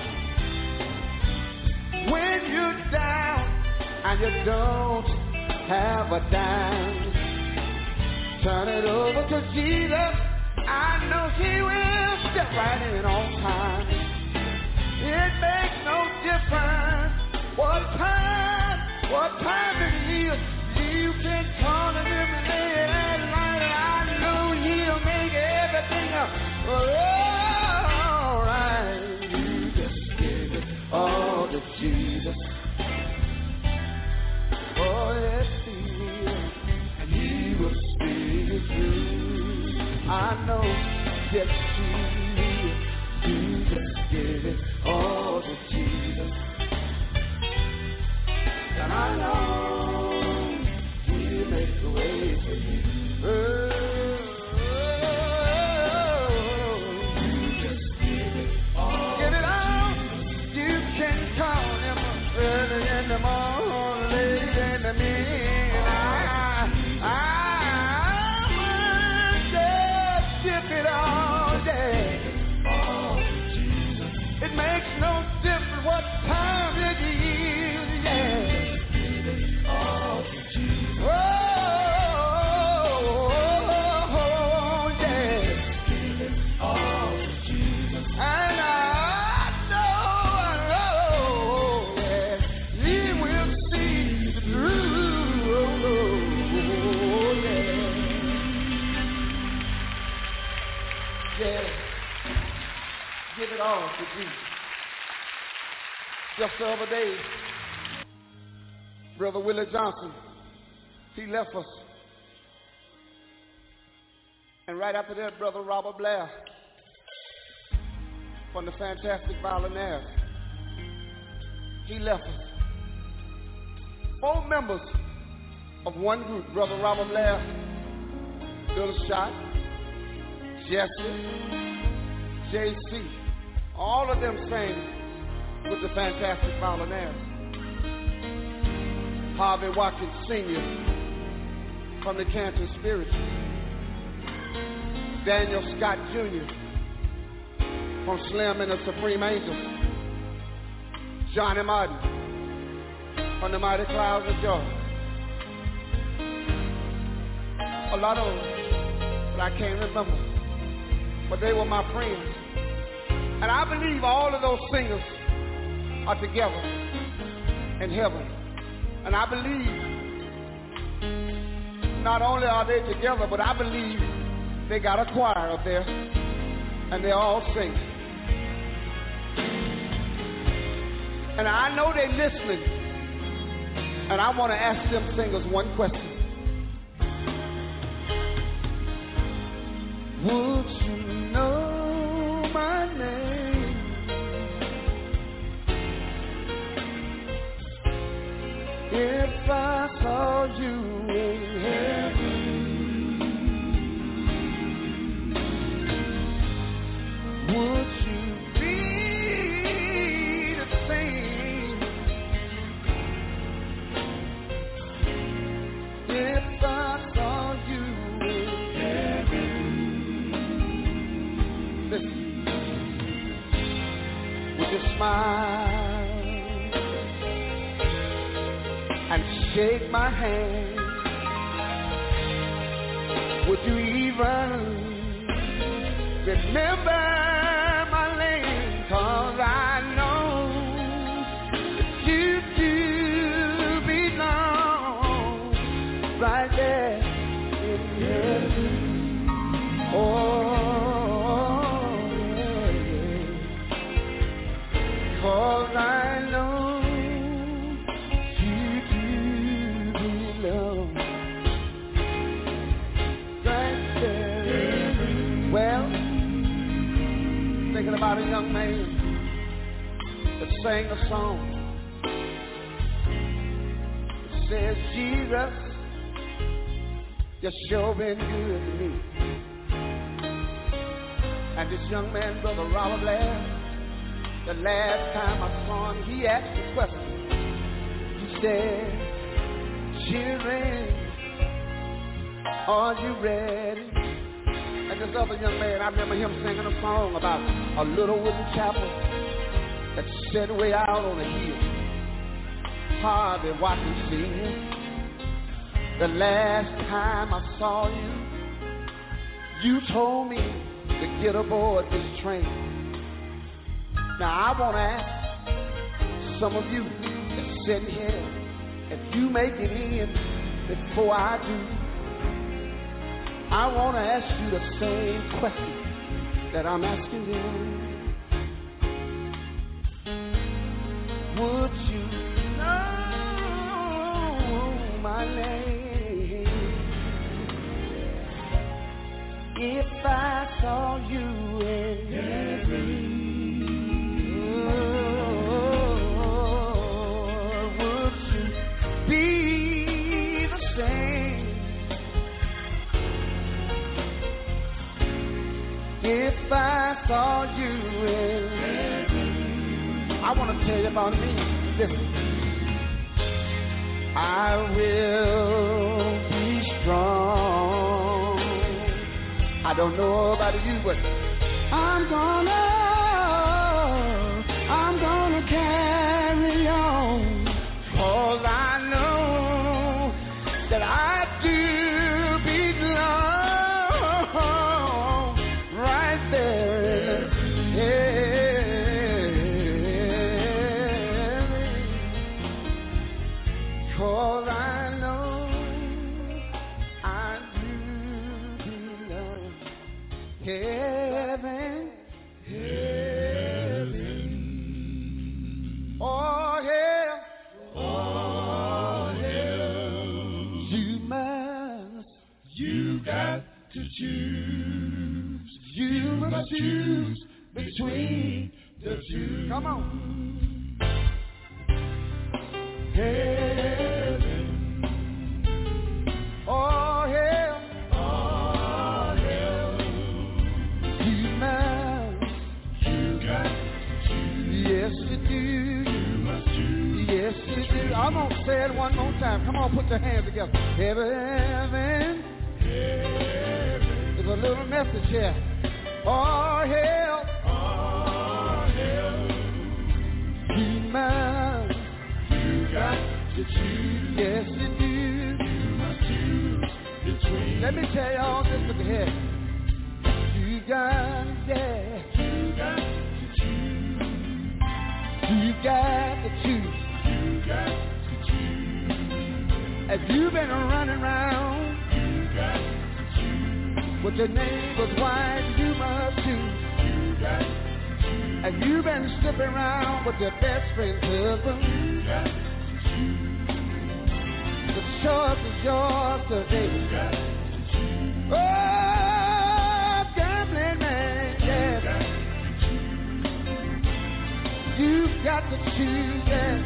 When you're down and you don't have a dime, turn it over to Jesus. I know He will step right in on time. It makes no difference what time it is. You can call Him late at night, and I know He'll make everything up all right. You just give it all to Jesus. Oh yes, He will, and He will see you through. I know, yes, He will. You just give it all to Jesus. And I know He'll make a way for you. You just give it all. Give it all. You can call Him early in the morning, late in the midnight. I will just give it all, yeah. It makes no difference what time it is, yeah. Oh, yeah. And I know, yeah, He will see you through, yeah. Yeah. Give it all to Jesus. Just the other day, Brother Willie Johnson, he left us. And right after that, Brother Robert Blair from the Fantastic Violinaires, he left us. 4 members of one group, Brother Robert Blair, Little Shot, Jesse, J.C., all of them sang with the Fantastic Violinaires. Harvey Watkins Sr. from the Canton Spirit. Daniel Scott Jr. from Slim and the Supreme Angels. Johnny Martin from the Mighty Clouds of Joy. A lot of them that I can't remember, but they were my friends. And I believe all of those singers are together in heaven. And I believe not only are they together, but I believe they got a choir up there and they all sing. And I know they're listening. And I want to ask them singers one question. Would you know my name? If I saw you in heaven, would you be the same? If I saw you in heaven. Listen. Would you smile and shake my hand? Would you even remember my name? 'Cause I know that you do about a young man that sang a song. It says, Jesus, you sure been good to me. And this young man, Brother Robert Ladd, the last time I saw him, he asked the question. He said, children, are you ready? And this other young man, I remember him singing a song about a little wooden chapel that's set way out on a hill. Hardly watching singing. The last time I saw you, you told me to get aboard this train. Now I want to ask some of you that's sitting here, if you make it in before I do, I want to ask you the same question that I'm asking them. Would you know my name if I saw you in heaven? Would you be the same if I saw you in heaven? I want to tell you about me. Listen. I will be strong. I don't know about you, but I'm gonna carry on. 'Cause I know that I do belong right there. Cause I know I do belong. Heaven, heaven. Oh yeah, oh yeah. You got to choose. You must choose between the two. Come on. Heaven, oh hell, oh hell, you got to choose. Yes you do, you must choose. Yes you do. I'm gonna say it one more time. Come on, put your hands together. Heaven, there's a little message here. Oh hell, you must. Got to choose. Yes, you do. You must choose between. Let me tell y'all this look ahead. You got to choose. You got to choose. You got to choose. If you've been running around, you got to choose. With your neighbor's wife, you must choose. You got to choose. If you've been slipping around with your best friend's husband, you got to choose. The choice is yours today. Oh, gambling man, yes. You've got to choose, yes.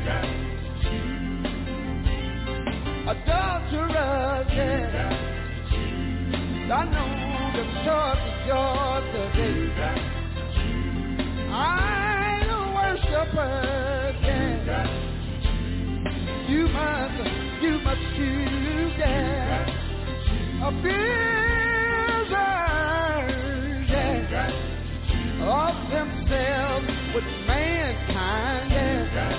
Adulterers, yes. I know the choice is yours today. I'm a worshiper, yes. You must choose, yeah. Abusers, yeah. Of themselves with mankind, yeah.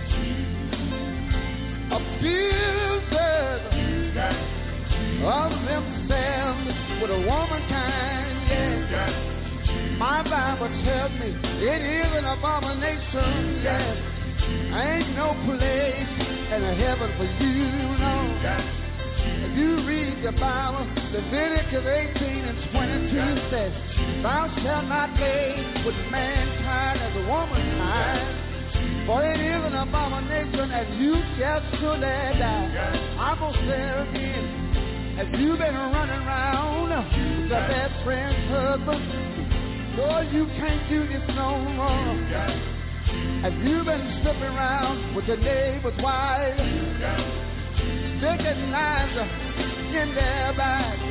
Abusers of themselves with a womankind, yeah. My Bible tells me it is an abomination, yeah. Ain't no place in heaven for you, no. If you read the Bible, Leviticus 18 and 22 says, thou shalt not lay with mankind as a womankind, for it is an abomination, and you shall surely die. I'm going to say it again. If you've been running around with your best friend's husband, Lord, you can't do this no more. Have you been slipping around with your neighbor's wife? Sticking knives in their back,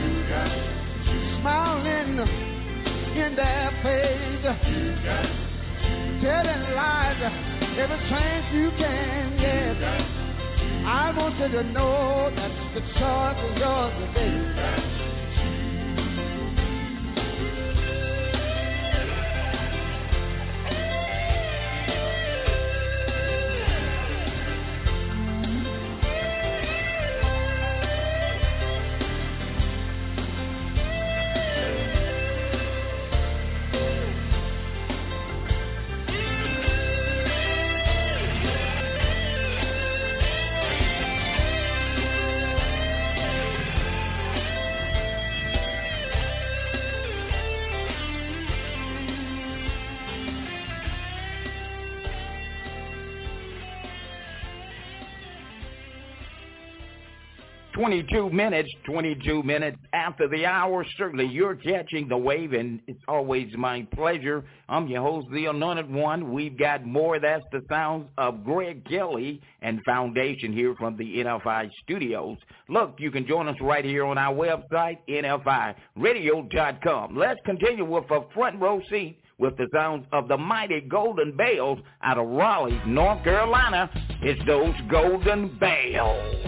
smiling in their face, telling lies every chance you can get. I want you to know that the choice is yours today. 22 minutes after the hour. Certainly you're catching the wave, and it's always my pleasure. I'm your host, the Anointed One. We've got more. That's the sounds of Greg Kelly and Foundation here from the NFI studios. Look, you can join us right here on our website, NFIradio.com. Let's continue with a front row seat with the sounds of the mighty Golden Bells out of Raleigh, North Carolina. It's those Golden Bells.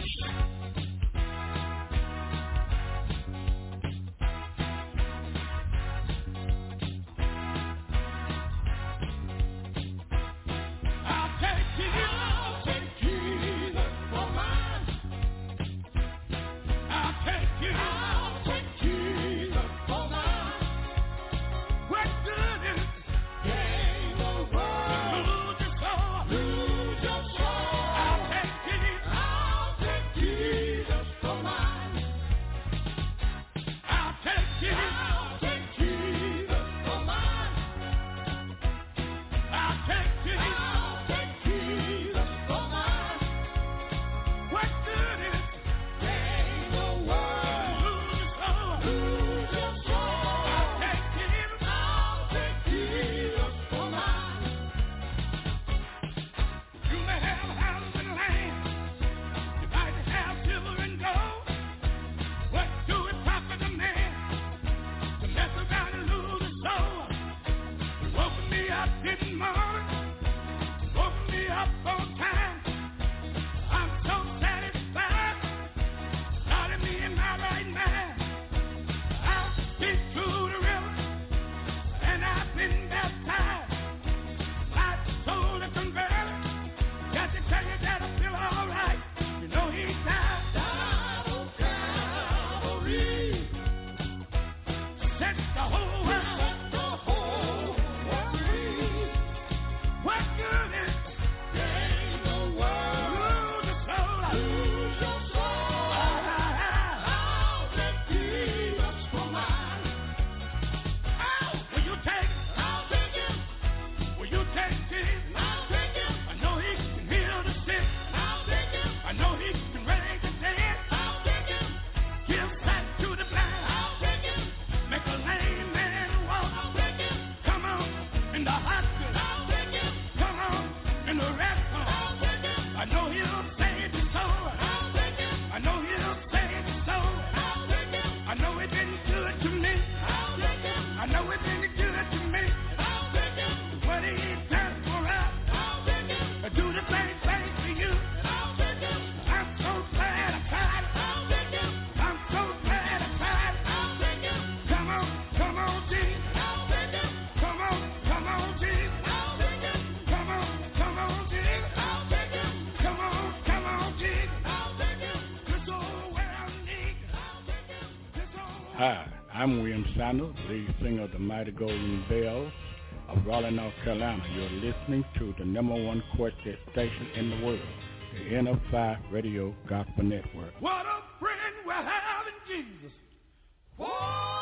Hi, I'm William Sanders, lead singer of the Mighty Golden Bells of Raleigh, North Carolina. You're listening to the #1 quartet station in the world, the NFI Radio Gospel Network. What a friend we have in Jesus. What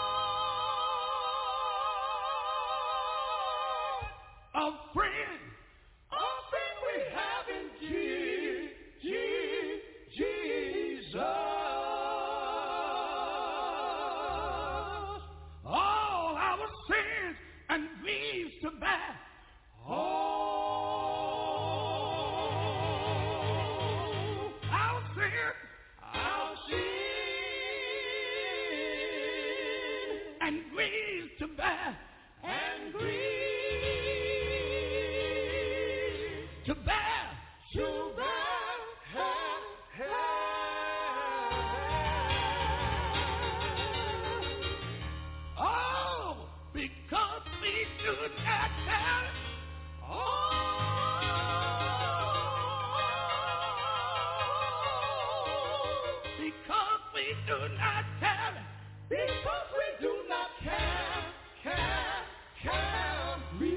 a friend we have in Jesus. All our sins to bear and grieve to bear, to bear. Oh, because we do not have. Because we do not carry. Because we do not carry.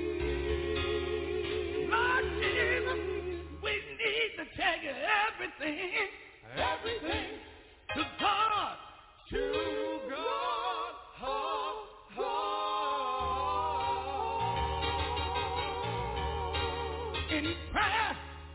Lord Jesus, we need to take everything to God. To God. In prayer.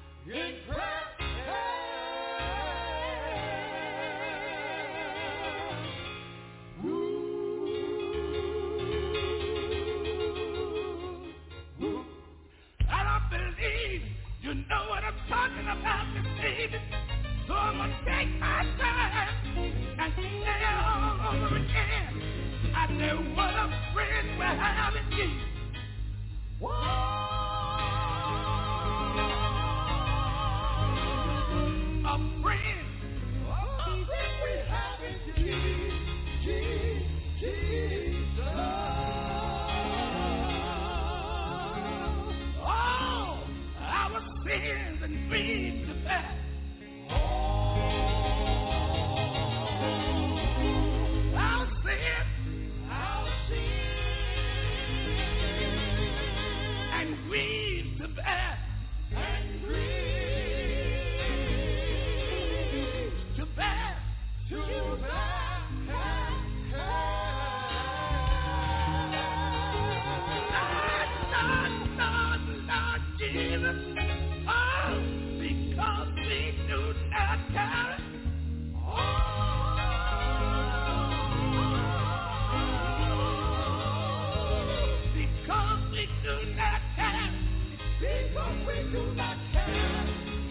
You know what I'm talking about this evening. So I'm going to take my time and say all over again. I know what a friend we're having you. A friend we're having Jesus. Sins and grief to bear. Our sin and grief to bear. And grief to bear. To bear. Lord Jesus. Because we do not carry. Because we do not carry. Because we do not carry.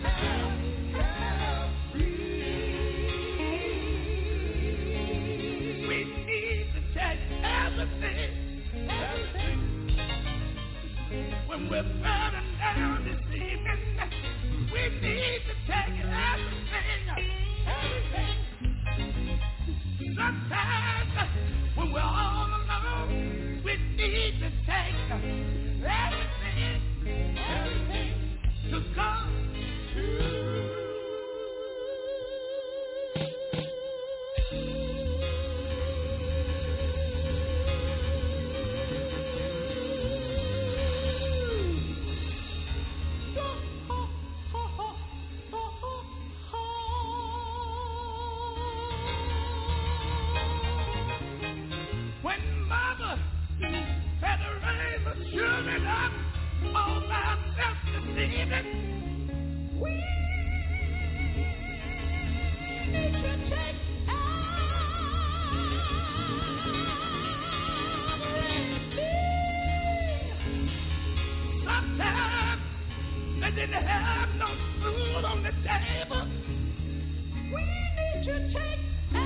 We need to take everything. When we're burning down this evening. We need to take everything. Sometimes when we're all alone, we need to take everything to God. Children up all by ourselves this evening. We need to take everything. Sometimes they didn't have no food on the table. We need to take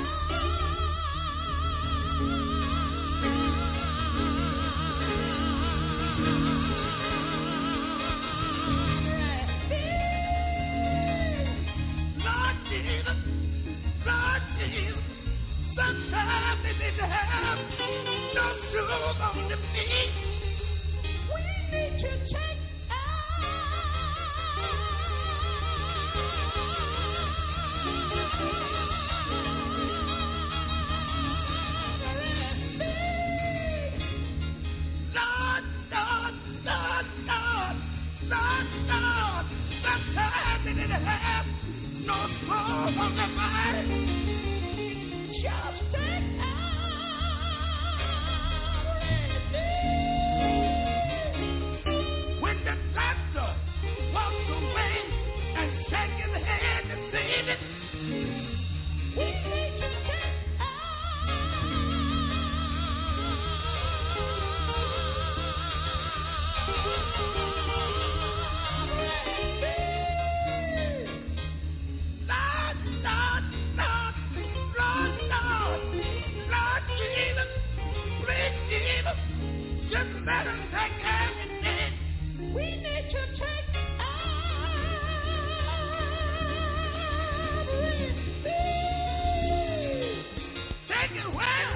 sometimes they didn't have no shoes on the feet. We need to take Lord. Sometimes they didn't have no clothes on their body. Just take everything. When the doctor walks away and shakes his head to see it, we need to take Just let him take everything. We need to take everything. Take it well.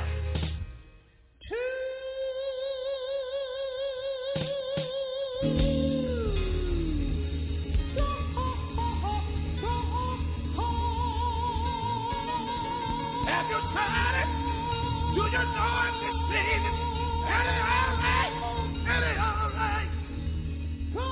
Have you tried it? Do you know I'm deceiving? And it's all right. And it's all right. Go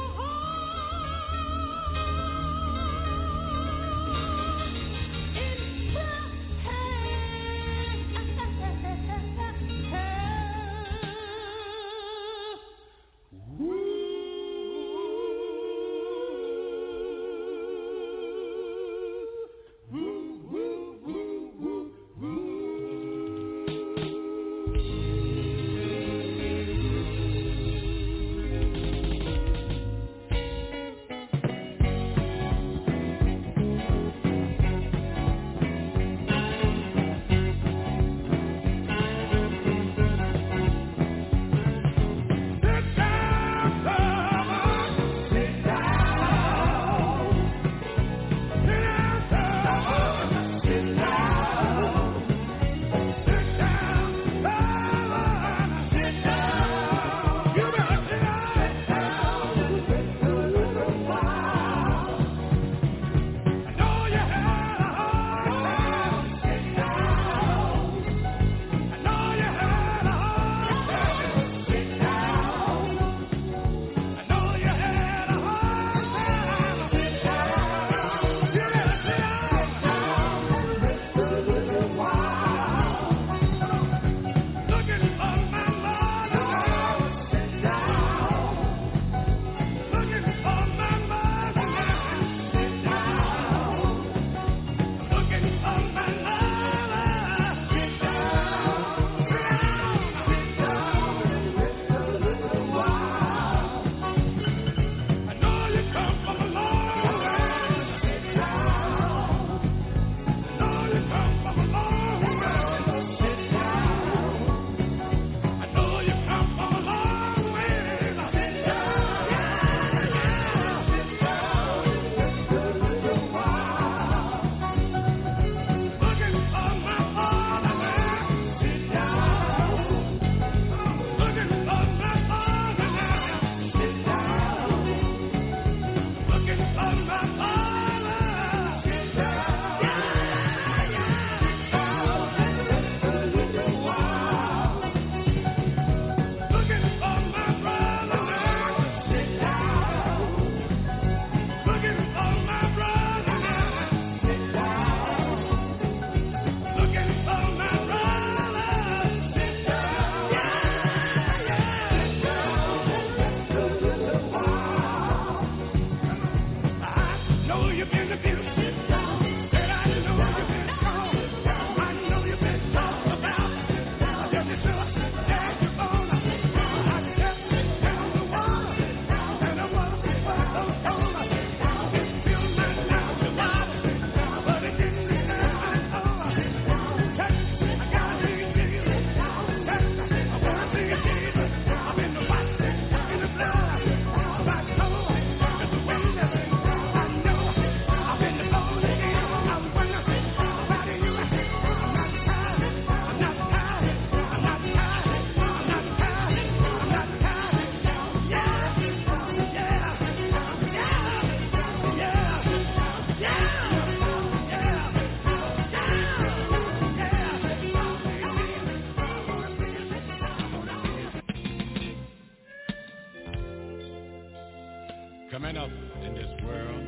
Coming up in this world,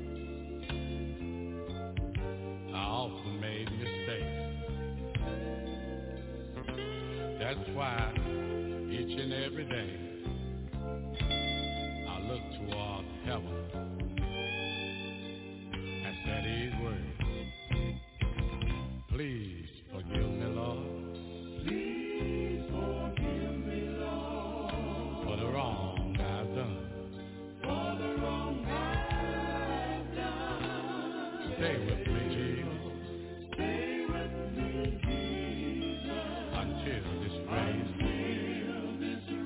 I often made mistakes. That's why each and every day I look toward heaven and say these words: please forgive me, Lord. Please forgive me, Lord, for the wrong I've done. Stay with me, Jesus. Stay with me, Jesus. Until this race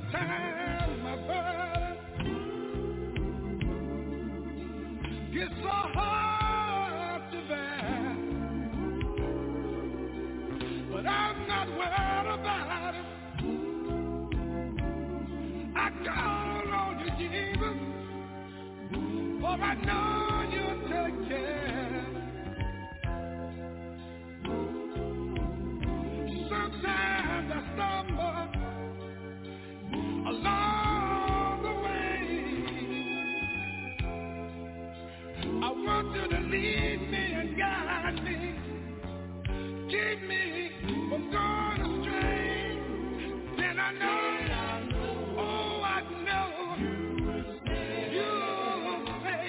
sometimes my burden gets so hard to bear, but I'm not worried about it. I call on you, Jesus, for I know you'll take care. Sometimes I stumble along the way. I want you to lead me and guide me, keep me from going astray. Then I know, oh, I know you'll say,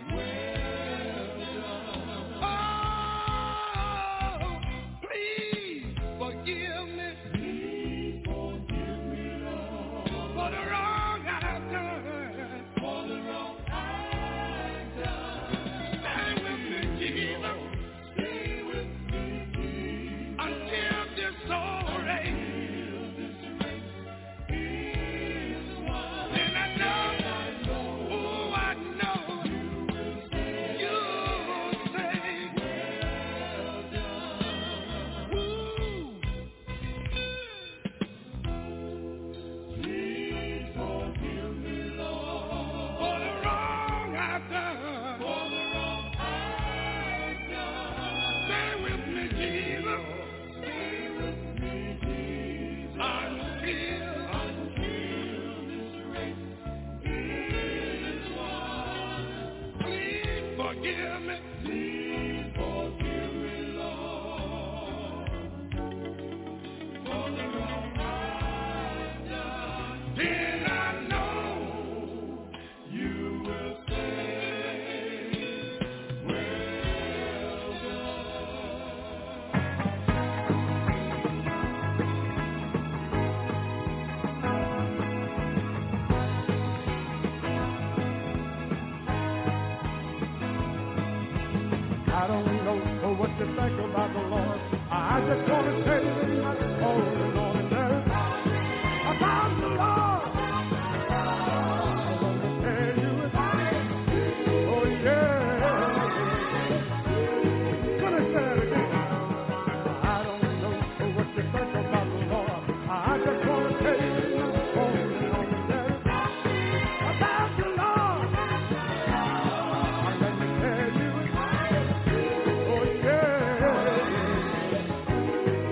oh, please forgive me for the wrong I've done. Stay with me, Jesus. Until this soul race. Then I know, oh, I know you'll say, please forgive me, Lord, for the wrong I've done. Stay with me, Jesus. Forgive me. Please forgive me, Lord, for the wrong I've done. Then I know you will say, well I don't know what you think about the Lord. I just want to tell you that I'm holding on and there about the Lord. I want to tell you oh yeah. Gonna say it again. I don't know what you think about the Lord. I just want to tell you that I'm holding on and there about the Lord. Let me tell you.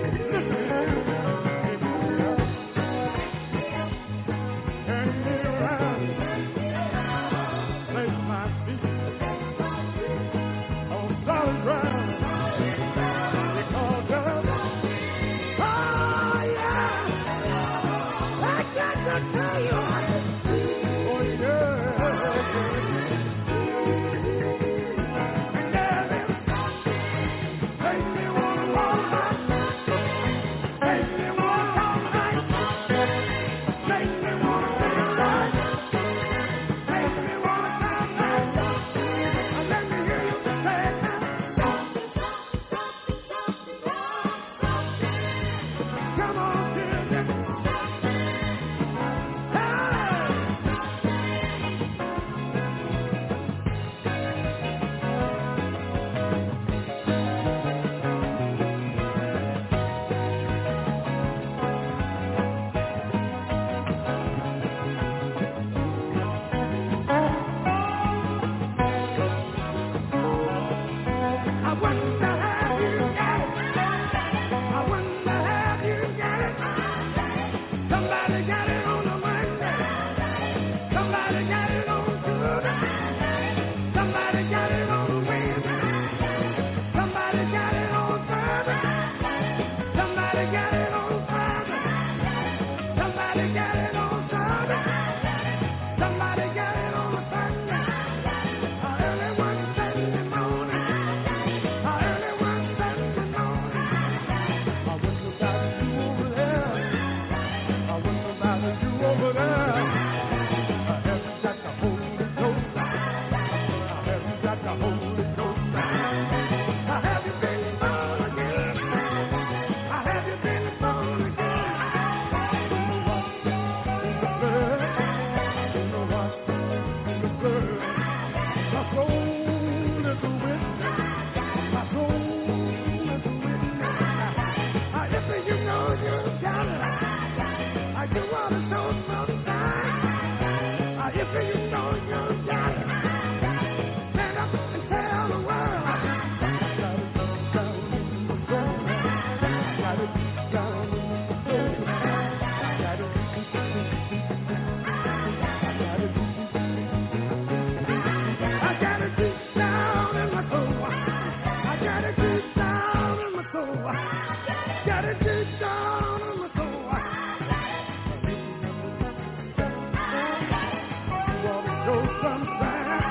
daddy deep down in the soul. You want to show some sign.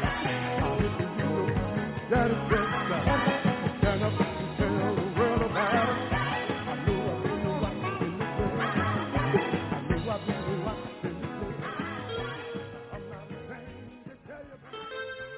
Daddy said, stand up and tell the world about it. I know I've been watching the world. I know I've been watching the world. I'm not ashamed to tell you about it.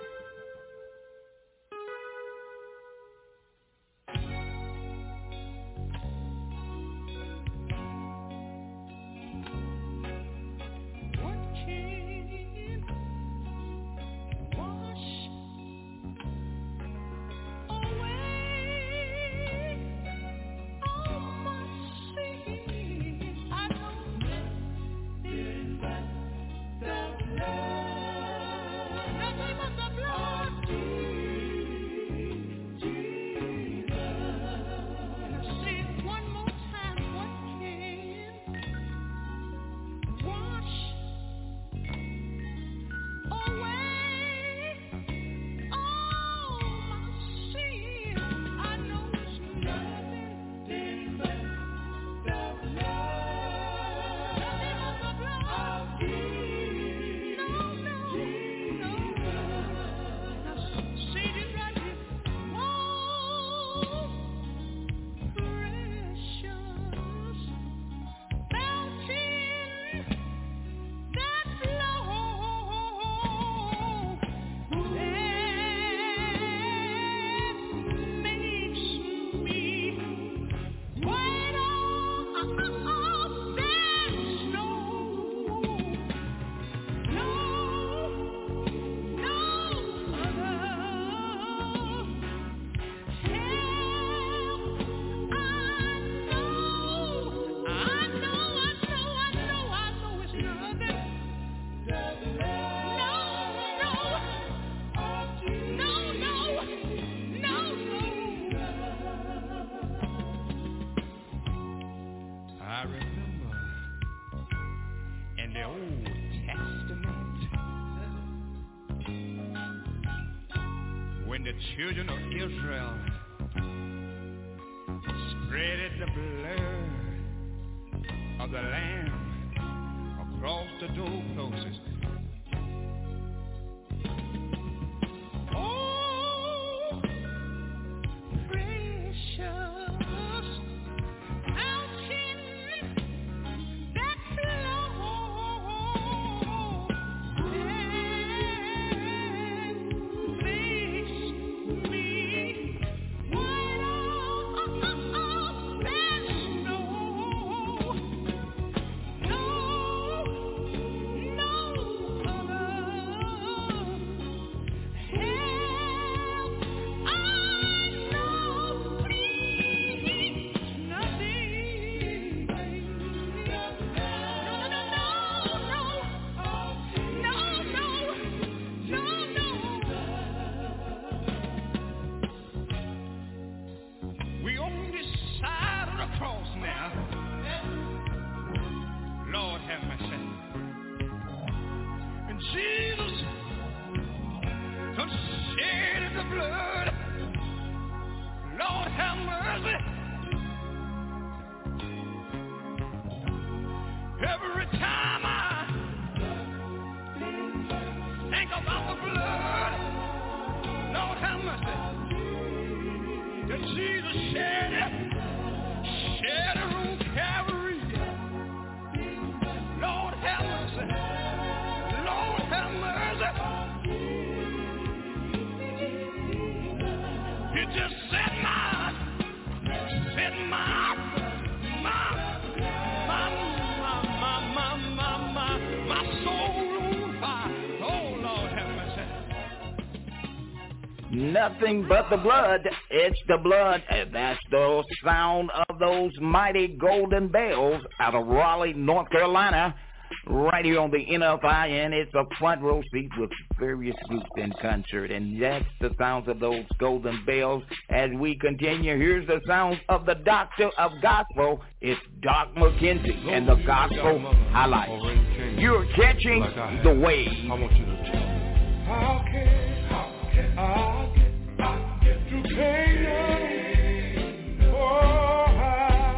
Children of Israel spreaded the blood of the Lamb across the doorposts. Oh, precious fountain that Nothing but the blood. It's the blood. And that's the sound of those mighty golden bells out of Raleigh, North Carolina. Right here on the NFIN. It's a front row seat with various groups in concert. And that's the sounds of those golden bells. As we continue, here's the sounds of the Doctor of Gospel. It's Doc McKenzie and the Gospel Highlights. You're catching the wave. I want you to tell me. How can I get to pay you? Oh,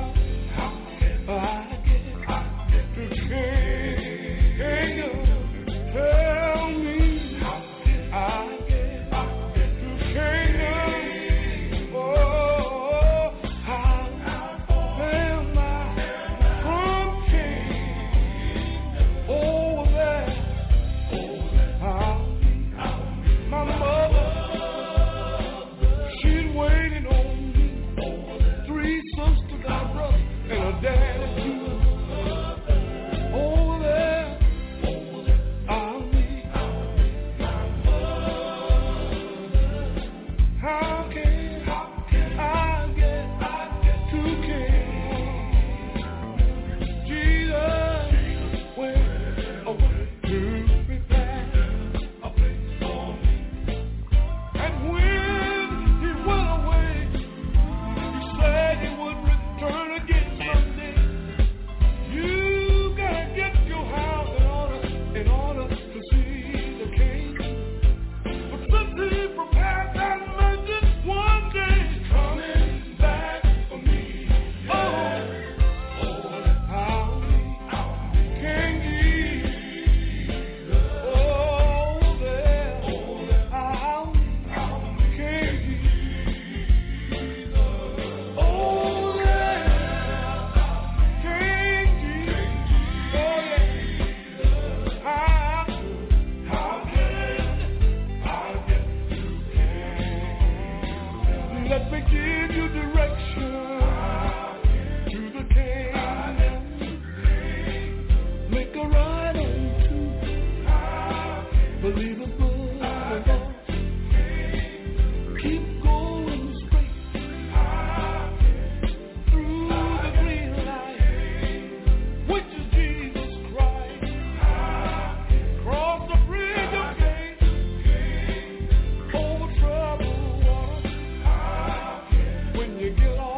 when you get off.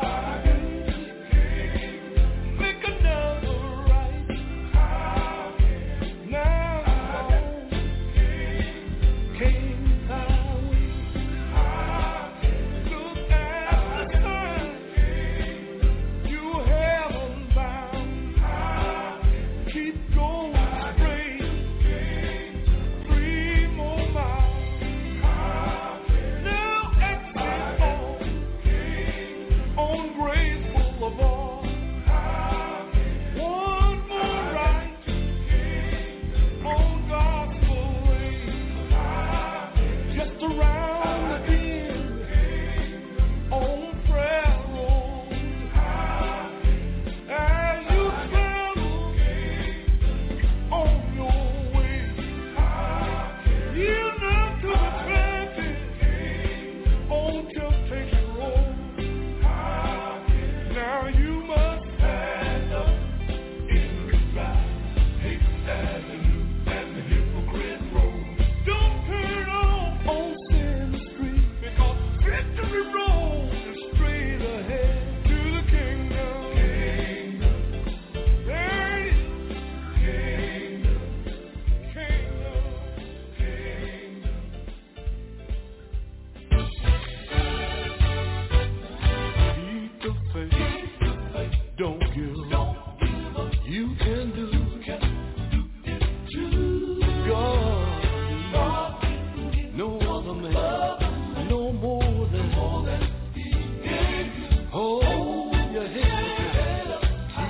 Make another right. Now, King's Highway. Look at the sign. You haven't bound. Keep going straight. 3 more miles. Now exit on Grace Boulevard. 1 more right on Gospel Lane. Just around the bend on Prayer Road. As you travel on your way, yield not to the traffic on Temptation Road. Now you must pass up in the side, 8th Avenue and the Hypocrite Road. Don't turn off on Sin Street, because Victory Road is straight ahead to the kingdom. There it is. Kingdom. Keep the faith. Don't give up. You can do it too. God, no other man, no more than He. Hold your head up.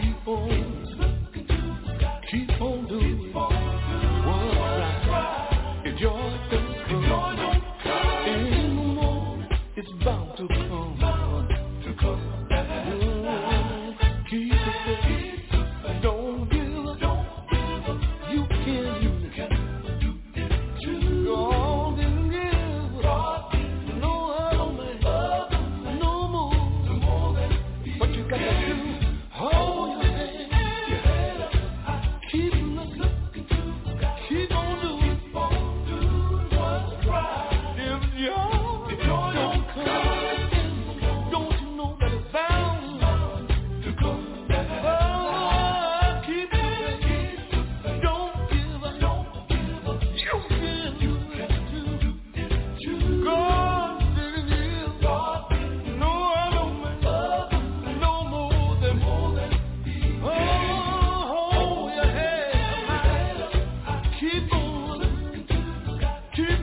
Keep on doing what's right. If joy don't come in the morning, it's bound to come. Keep the faith. Don't give up. You can do it too. God didn't give up. No other man, no more. But you got to do. Hold your head up. Keep looking. Keep on doing what's right. If joy don't come, don't you know that it's bound to come? Keep the faith. Don't give up. You can do it too. God didn't give up. No other man, no more than hold your head high. Keep on doing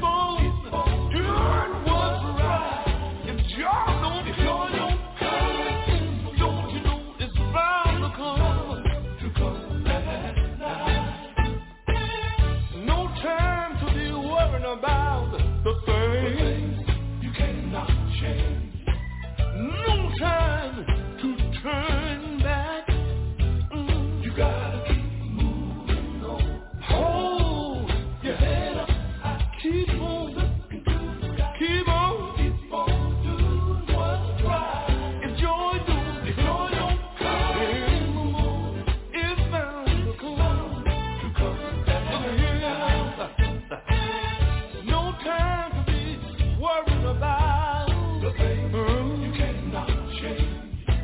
what's right. If joy don't come, don't you know it's bound to come? No time to be worrying about the things you cannot change. No time to turn back. You gotta keep moving on. Hold your head up. Keep on doing what's right. If joy don't come in the morning, it's bound to come. No time to be worried about the things you cannot change.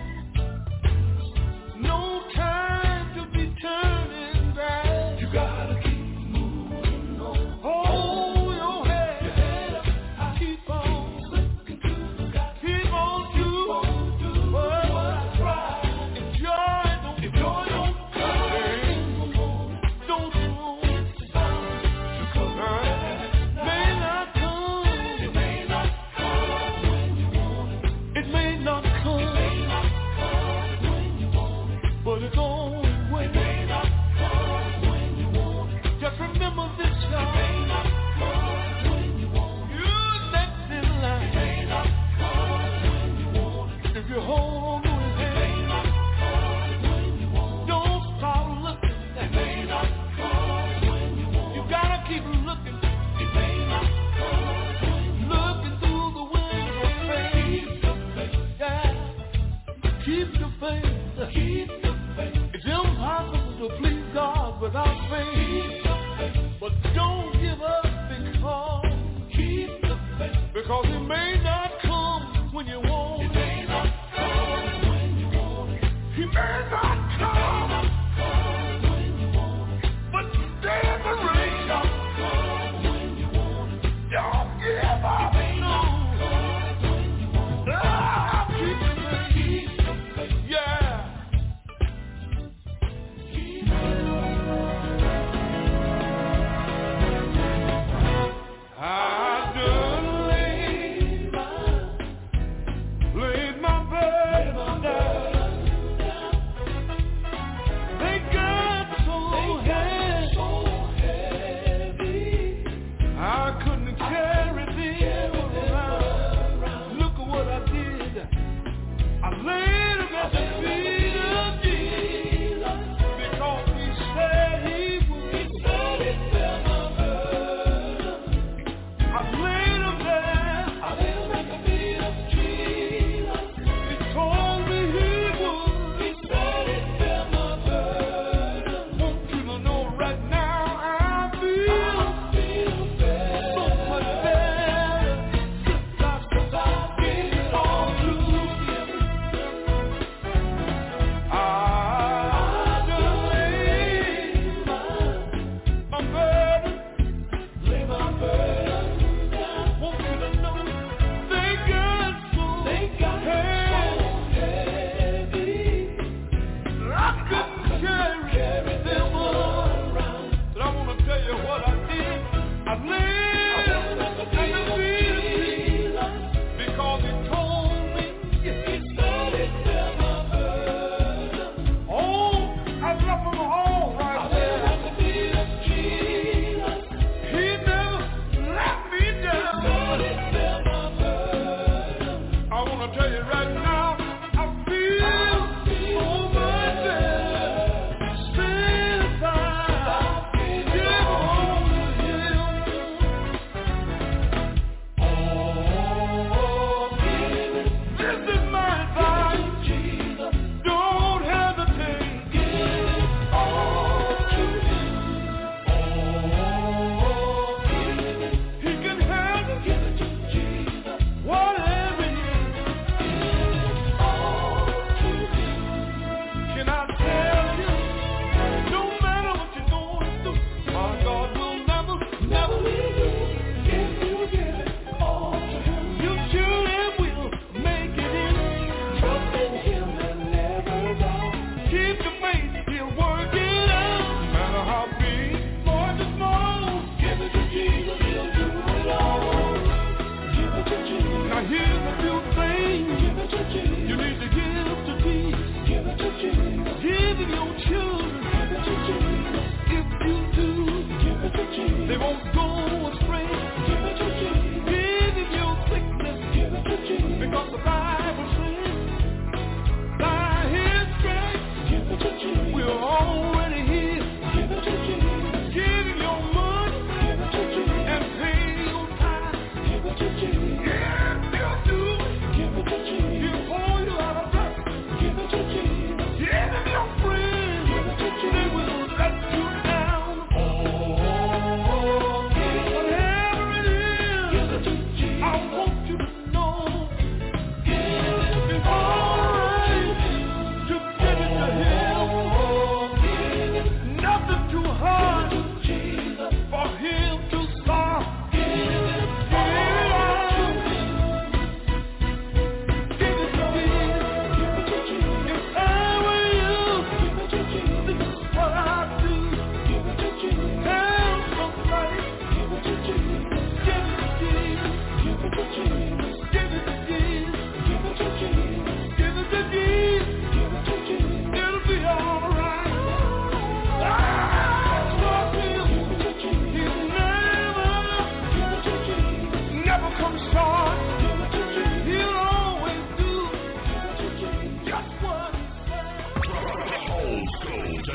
No time to be turning back. You gotta keep moving on. Hold your head up. Keep on doing what's right. If joy don't come in the morning, don't you know it's bound to come? May not come. It may not come when you want it. It may not come when you want it. But it's on its way. It may not come when you want it. Just remember this, y'all. It may not come when you want it. You're next in line. It may not come when you want it. If you hold on to His hand, it may not come when you want it. Don't stop looking. It may not come when you want it. You gotta keep looking. It may not come when you want it. Looking through the window of faith. Keep the faith. It's impossible to please God without faith. But don't give up because He may not come when you want it.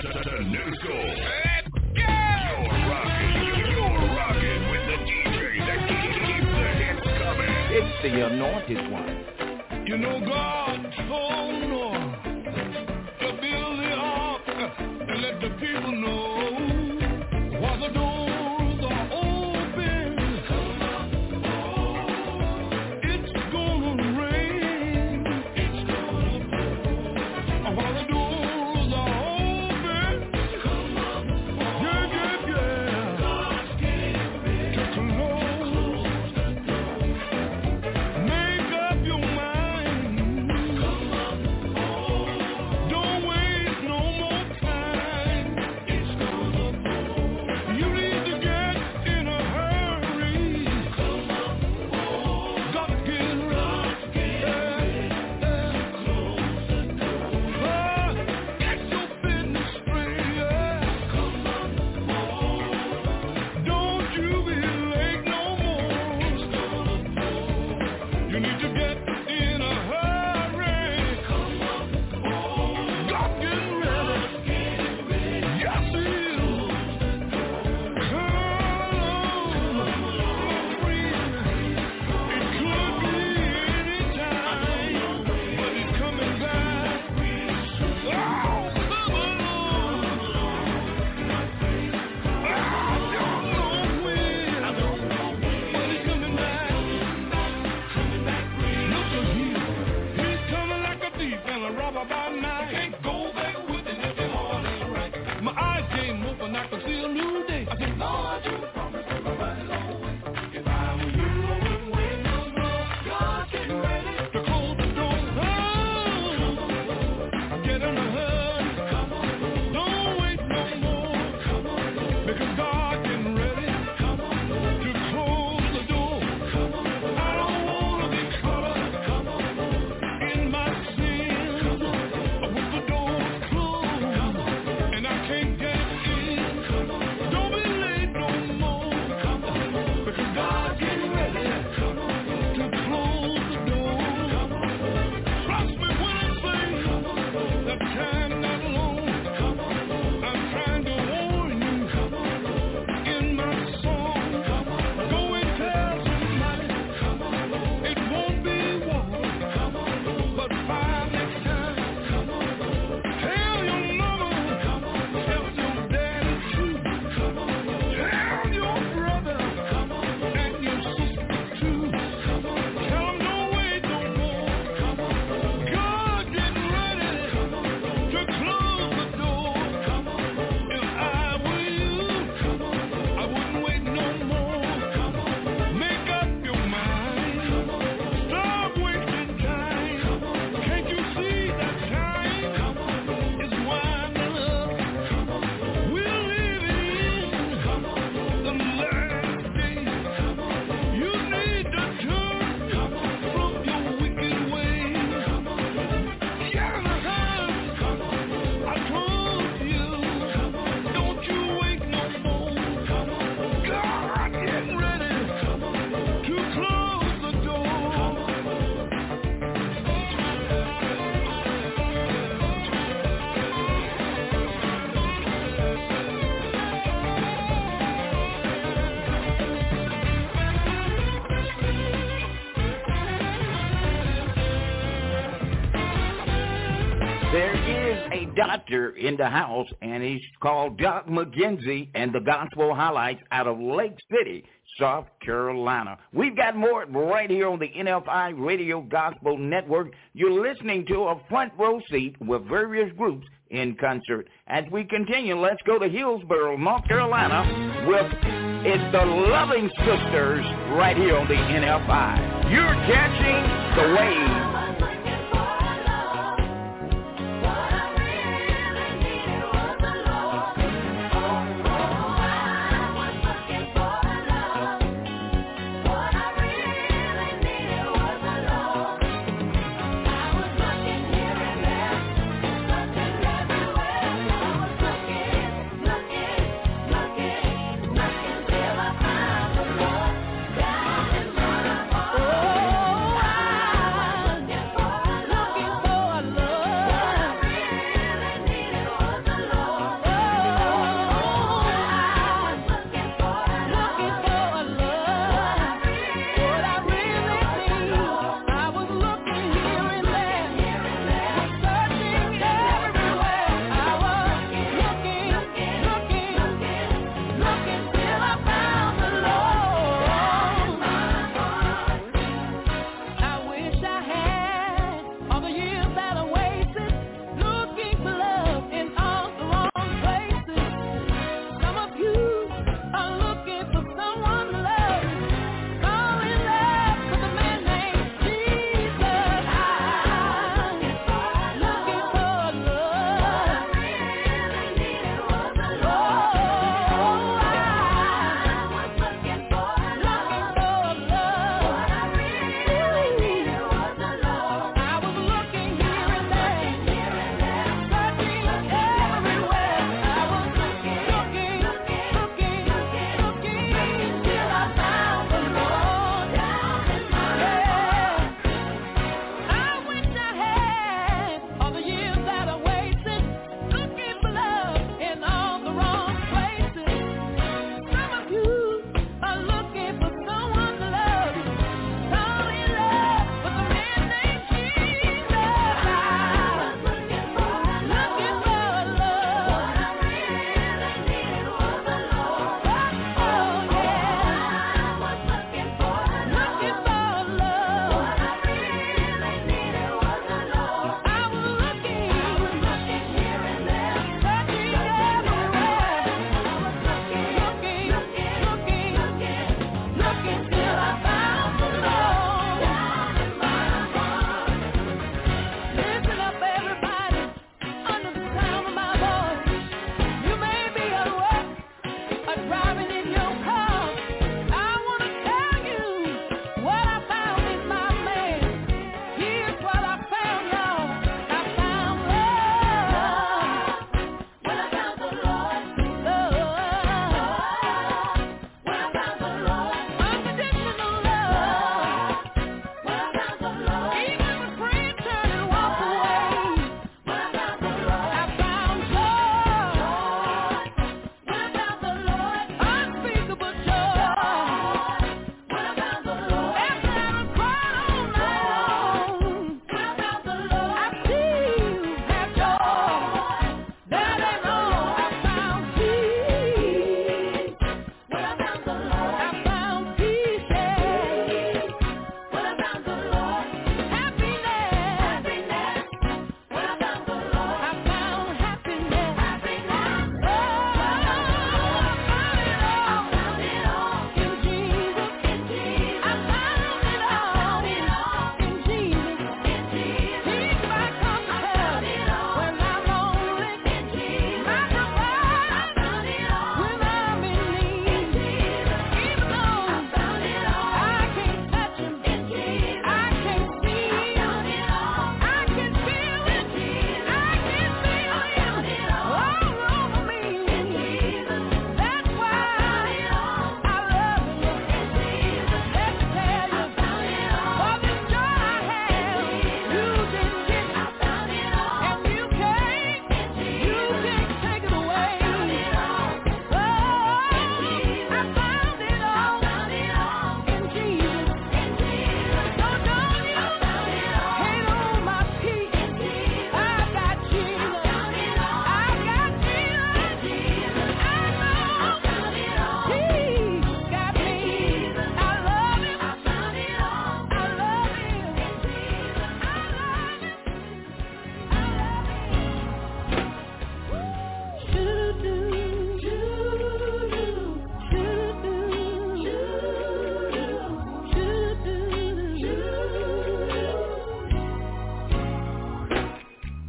The new school. Let's go! You're rocking with the DJ that keeps the hits coming. It's the anointed one. You know God told Noah to build the ark and let the people know while the doors are open. It's gonna rain. It's gonna pour. While the doors are open. Yeah. God's getting ready to close the door. Make up your mind. Don't waste no more time. It's gonna pour. You need to get in a hurry. God's getting ready to close the door. Get your business straight. Don't you be late no more. It's gonna pour. You need to get in a hurry. God's getting ready. Yes, He is. Come on, friend. It could be any time, but He's coming back. Oh, I don't know when, but He's coming back. Look at Him. He's coming like a thief and a robber by night. Can't go back with it if your heart ain't right. My eyes came open, I could see a new day. I said, Lord, you promised to provide a long way. If I were you, I wouldn't wait no more. God's getting ready to close the door. Oh, get in a hurry. Don't wait no more. Because God's getting ready to close the door. I don't want to be caught up in my sin with the door closed and I can't get in. Don't be late no more because God's getting ready to close the door. Trust me when I say that time not long. I'm trying to warn you in my song. Go and tell somebody it won't be war, but by next time. Tell your mama, tell your daddy too. Tell your brother and your sister too. Tell them don't wait no more. God getting ready to close the door. If I were you, I wouldn't wait no more. Make up your mind. Stop wasting time. Can't you see that time is winding up? We're living in the last days. You need to turn from your wicked ways. Get in a hurry. I told you, don't you wait no more. God getting ready to close the door. There is a doctor in the house, and he's called Doc McKenzie, and the Gospel Highlights out of Lake City, South Carolina. We've got more right here on the NFI Radio Gospel Network. You're listening to a front row seat with various groups in concert. As we continue, let's go to Hillsborough, North Carolina, with it's the Loving Sisters right here on the NFI. You're catching the wave. Oh,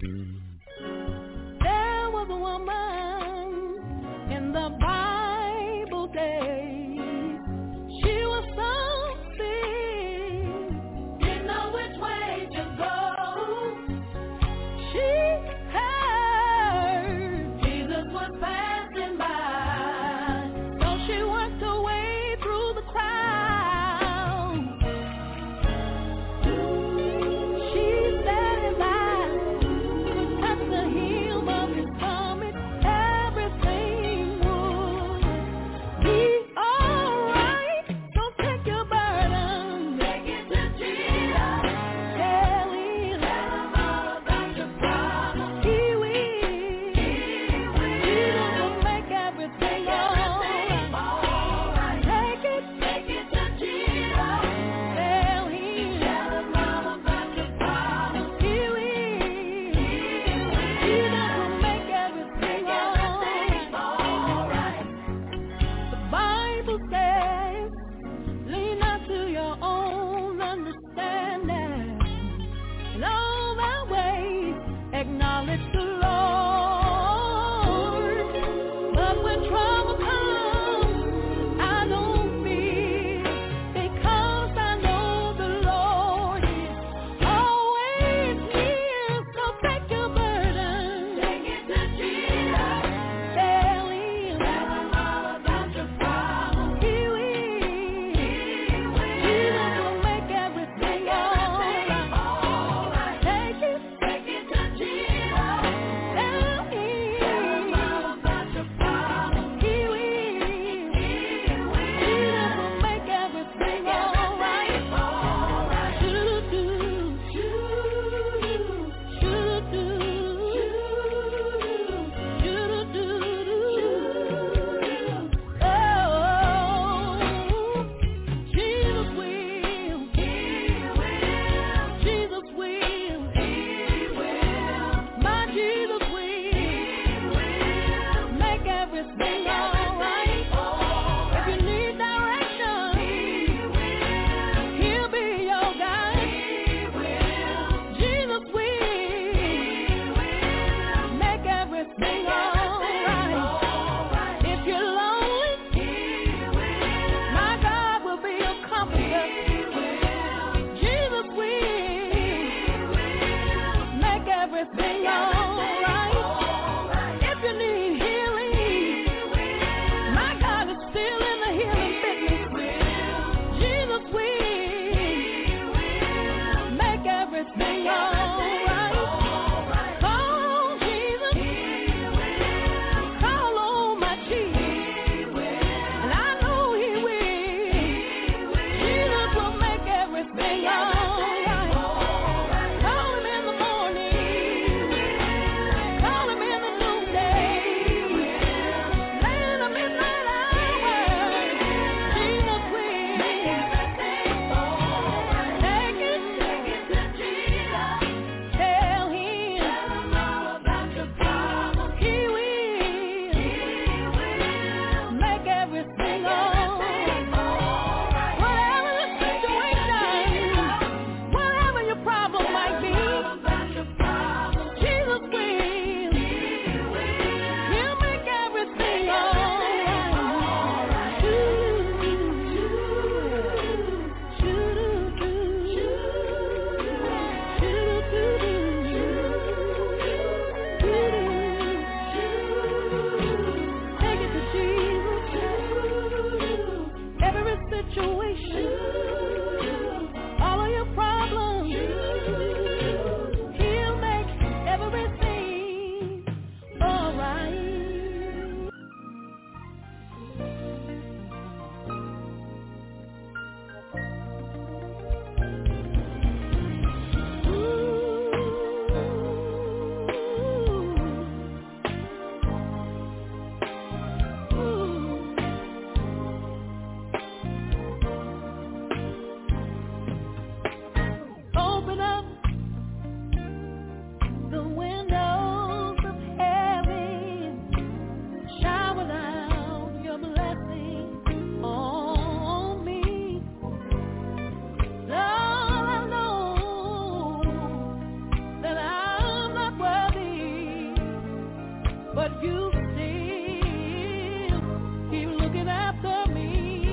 There was a woman in the Bible days. She was so sick, didn't know which way to go. She heard Jesus was passing by, so she worked her way through the crowd. She said his eyes could touch the hem of his garment, everything would be alright. So take your burden, take it to Jesus. Tell him all about your problem. He will. Jesus will make everything alright. Take it to Jesus. Tell him all about your problem. He will. Jesus will make everything alright. The Bible says, lean not to your own understanding. In all thy ways, acknowledge the Lord. But when trouble comes, I don't fear, because I know the Lord is always near. So take your burden, take it to Jesus. Tell him all about your problem. He will. Jesus will make everything alright. Take it to Jesus. but you still keep looking after me.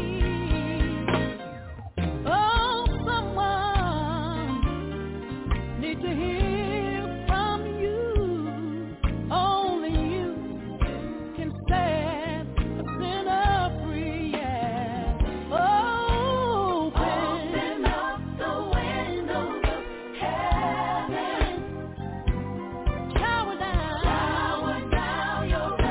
Oh, someone needs to hear from you. Only you can set a sinner free. Yeah. Open up the windows of heaven. Shower down your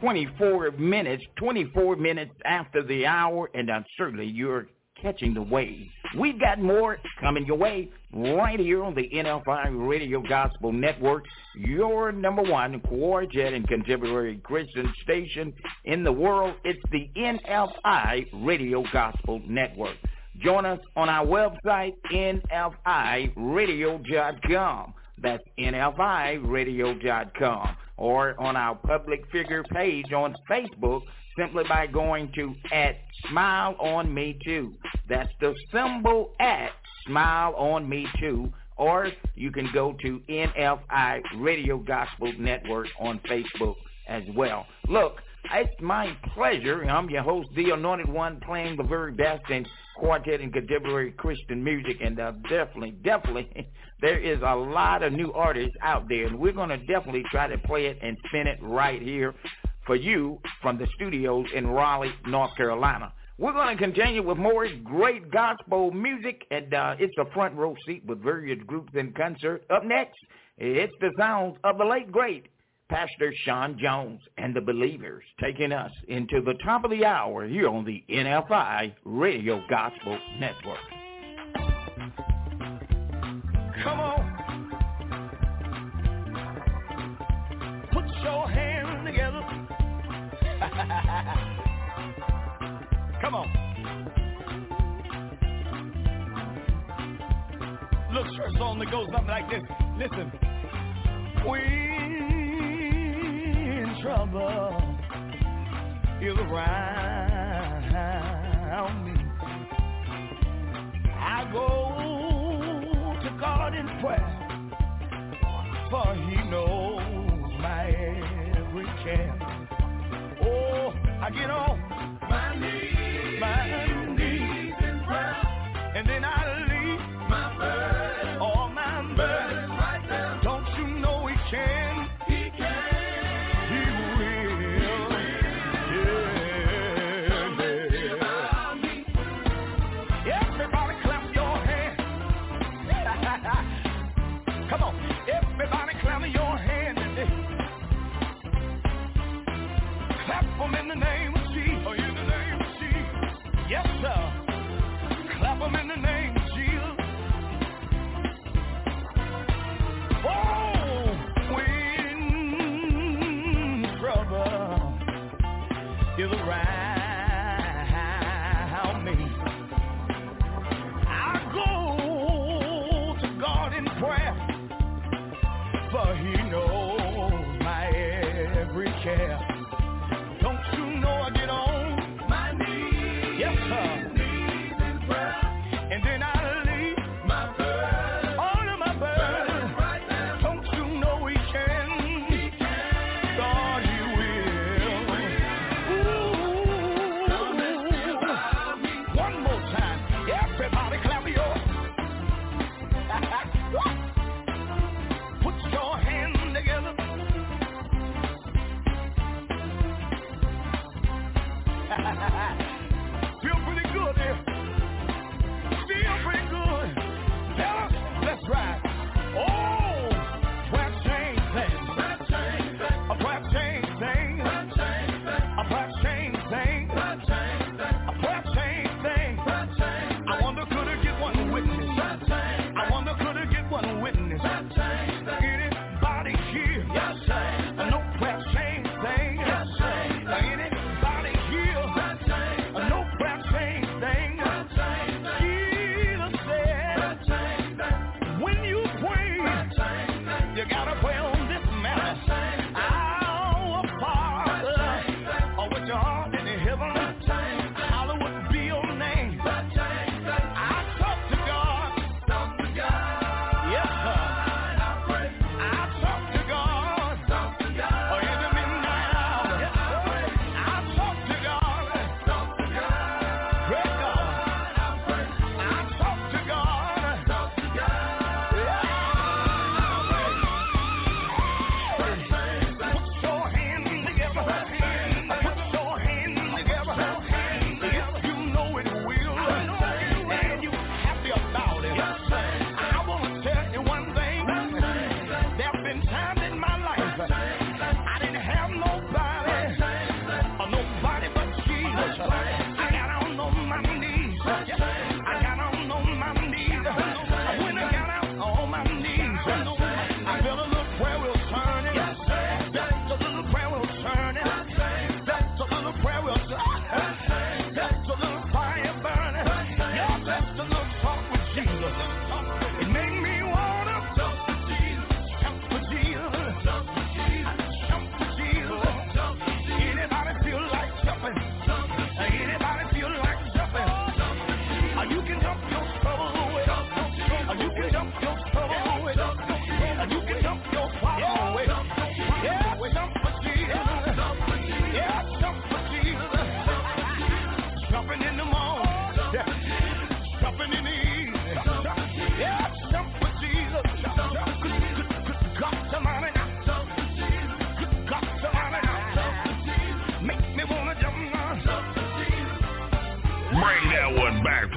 24 minutes after the hour, and certainly you're catching the wave. We've got more coming your way right here on the NFI Radio Gospel Network, your number one quartet and contemporary Christian station in the world. It's the NFI Radio Gospel Network. Join us on our website, nfiradio.com. That's nfiradio.com. Or on our public figure page on Facebook, simply by going to @SmileOnMe2. That's the symbol @SmileOnMe2. Or you can go to NFI Radio Gospel Network on Facebook as well. Look, it's my pleasure. I'm your host, the Anointed One, playing the very best in quartet and contemporary Christian music. And definitely, there is a lot of new artists out there. And we're going to definitely try to play it and spin it right here for you from the studios in Raleigh, North Carolina. We're going to continue with more great gospel music, and it's a front row seat with various groups in concert. Up next, it's the sounds of the late, great Pastor Sean Jones and the Believers, taking us into the top of the hour here on the NFI Radio Gospel Network. Come on. Put your hands together. Come on. Look, church song that goes something like this. Listen. When trouble is around me, I go to God in prayer, for He knows my every care. Oh, I get on my knees in prayer, and then I leave my burden, all my burdens right there. Don't you know He can? He can. He will. Yeah. Everybody clap your hands. Come on. Everybody clap your hands today. Clap them in the name of Jesus. Oh, in the name of Jesus. Yes, sir. Clap them in the name of Jesus. Oh, when trouble is around me, I go to God in prayer, for He knows my every care. Don't you know I get on my knees? Yes, sir. Knees in prayer. And then I leave my burden, all of my burdens right there. Don't you know He can? He can. God, He will. Ooh. One more time. Everybody clap your. Put your hands together. Feel pretty good there. Feel pretty good. Tell us, let's ride. Oh, prayer change things. A prayer change things. A prayer change things. A prayer change things. I wonder could I get one witness? I wonder could I get one witness? Anybody here? No prayer change things. Anybody here?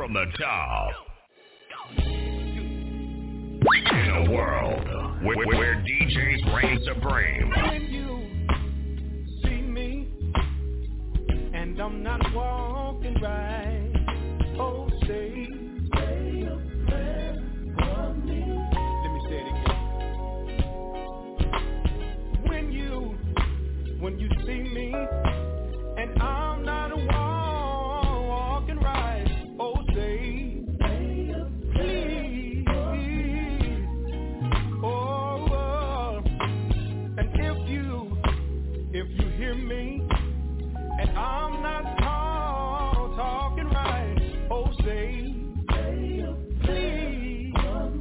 from the top. In a world where DJs reign supreme. When you see me and I'm not walking right, oh, say a prayer for me. Let me say it again. When you see me and I'm not walking right, oh, say please. Oh, and if you hear me and I'm not talking right, oh, say please.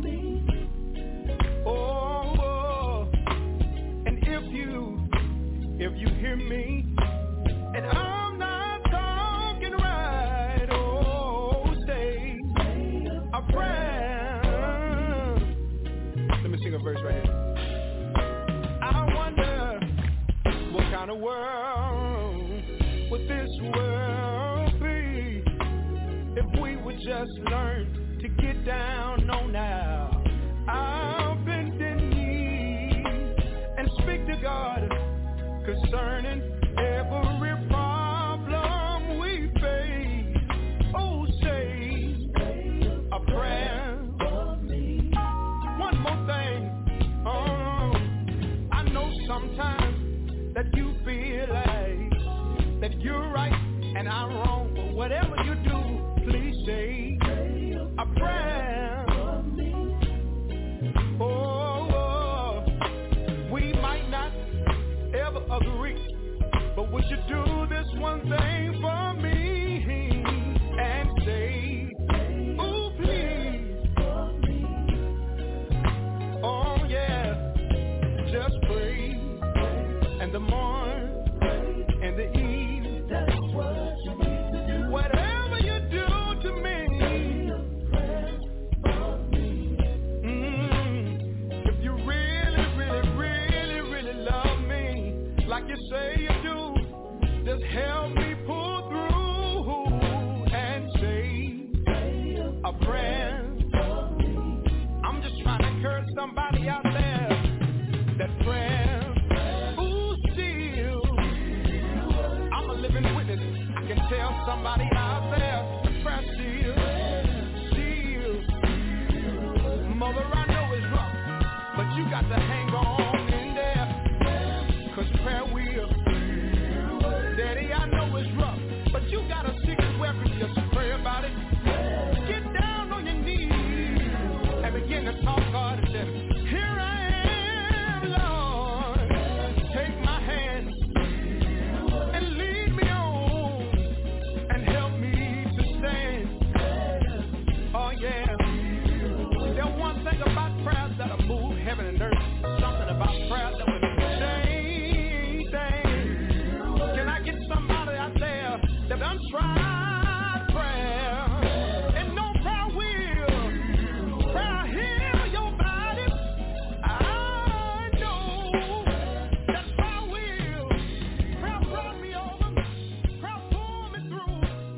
Oh, and if you hear me and I'm not talking right, oh, say a prayer. Let me sing a verse right here. I wonder what kind of world would this world be if we would just learn to get down on our bended knee and speak to God concerning every problem we face. Oh, say a prayer. One more thing. I know sometimes that you feel like that you're right and I'm wrong, but whatever you do, please say a prayer. Oh, we might not ever agree, but would you do this one thing for me and say, oh, please. Oh, yeah, just pray. And the morning and the eve, that's what you need to do. Whatever you do to me, if you really, really, really, really love me like you say you do, just help me pull through and say a prayer. I'm just trying to encourage somebody out there that prayer. Tell somebody out there, prayer still. Mother, I know it's rough, but you got to hang on in there, 'cause prayer will. Daddy, I know it's rough, but you got a secret weapon, just pray about it. Get down on your knees and begin to talk God and say, here I am, Lord, take my hand and lead me on. Oh yeah. There's one thing about prayers that'll move heaven and earth. Something about prayers that will change things. Can I get somebody out there that done tried prayer and no prayer will? Prayer heal your body. I know that prayer will. Prayer brought me over. Prayer pulled me through.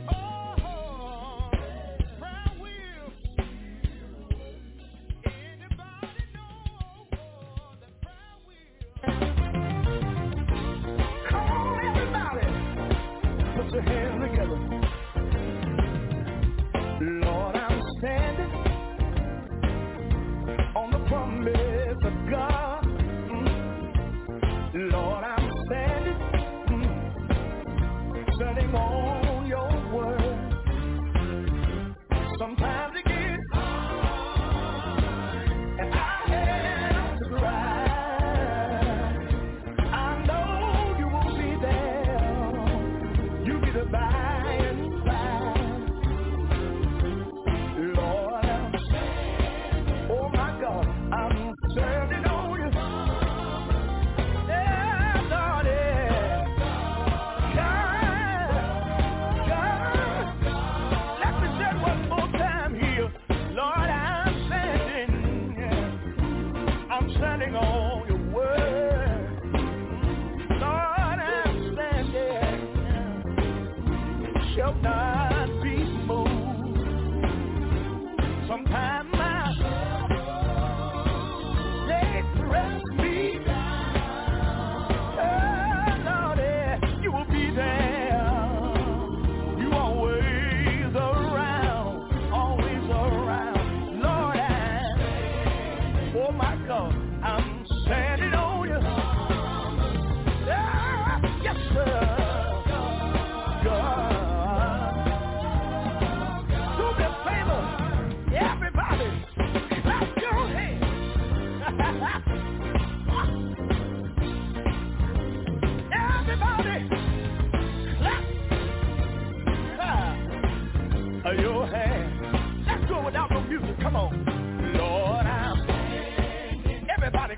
Put your hands together. Lord, I'm standing on the promise of God. Lord, I'm standing, standing on your word. Sometimes it gets hard, and I have to cry. I know you will be there. You be the by and side. Lord, oh my God, I'm standing on you. Yeah, Lord, yeah. God. Let me say one more time here. Lord, I'm standing on your word. Lord, I'm standing. Shall not be moved.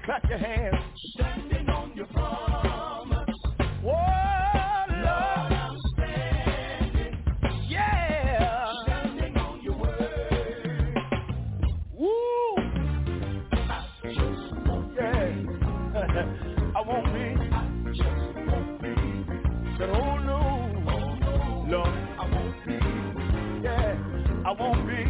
clap your hands. Standing on your promise. Oh, Lord, I'm standing. Yeah. Standing on your word. Woo. Yeah. I won't be. Said, oh no. Lord, I won't be. Yeah. I won't be.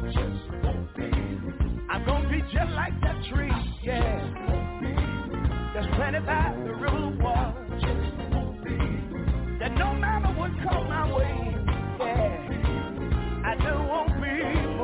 I'm gonna be just like that tree, yeah, that's planted by the river of water, that no matter what comes my way, yeah, I just won't be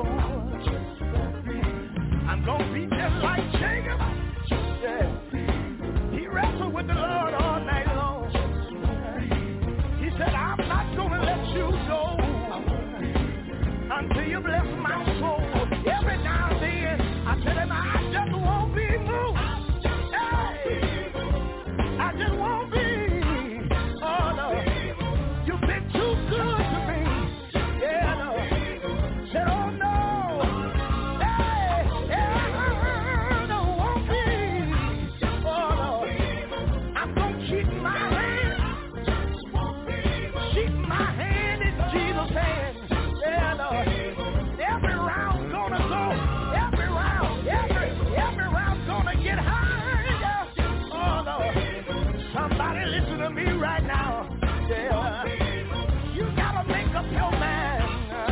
moved. I'm gonna be just like Jacob, yeah, he wrestled with the Lord all night long. He said, I'm not gonna let you go until you bless my soul. Every now and then, I tell him I just won't be moved. Hey, I just won't be. Oh no, you've been too good to me. Yeah, no. Said, oh no. Hey, I don't won't be. Oh no, I'm gonna keep my hand. Keep my hand in Jesus' hand. Yeah, no. Every round gonna go. Every round gonna get higher. Oh no. Somebody listen to me right now. Yeah. You gotta make up your mind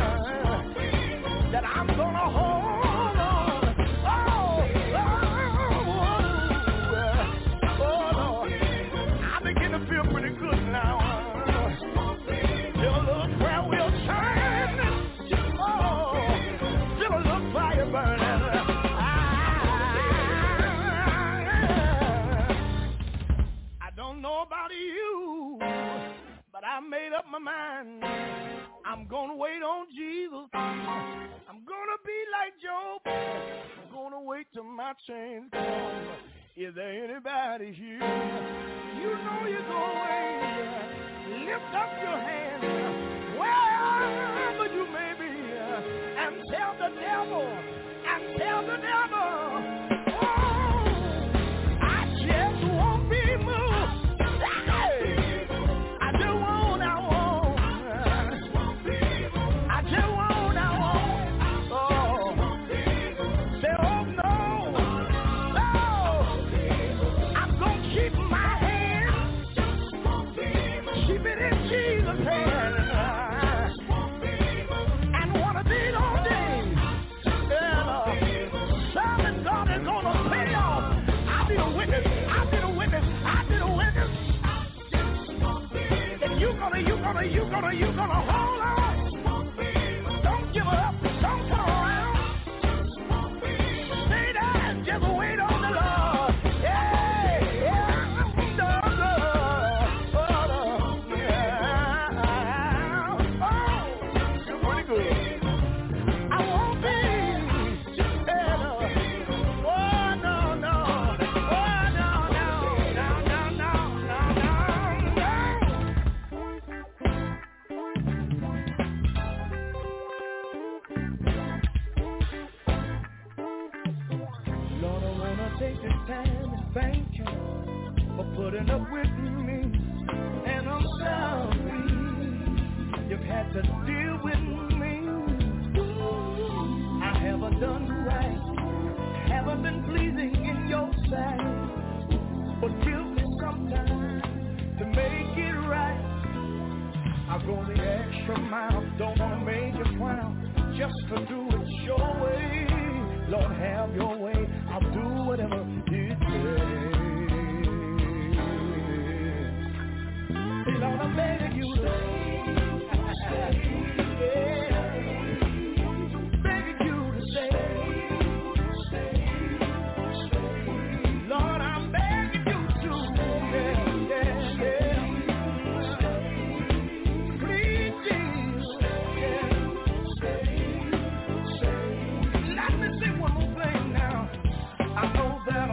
that I'm gonna hold on. Oh, I begin to feel pretty good now. Feel a little prayer wheel turn. Feel a little fire burning. I don't know about you, but I made up my mind. I'm gonna wait on Jesus. I'm gonna be like Job. I'm gonna wait till my change comes. Is there anybody here? You know you're gonna wait. Lift up your hand wherever you may be, and tell the devil, oh, I just won't be moved. Hey, I just won't. Oh, say, oh no, I'm gonna keep my hand, keep it in Jesus' hand. And one of these old days, serving God is gonna pay off. I'll be a witness. And you're gonna hold on. Don't give up. Don't turn around. Stay there and just wait on the Lord. You're pretty good. I won't be. Take this time and thank you for putting up with me, and I'm sorry you've had to deal with me. I haven't done right, haven't been pleasing in your sight, but give me some time to make it right. I go the extra mile, don't wanna make you frown, just to do it your way. Lord, have your way. I'll do whatever you say. Lord, I'm begging you to stay. Begging you to stay. Lord, I'm begging you to please, Jesus. Let me say one more thing now. I know that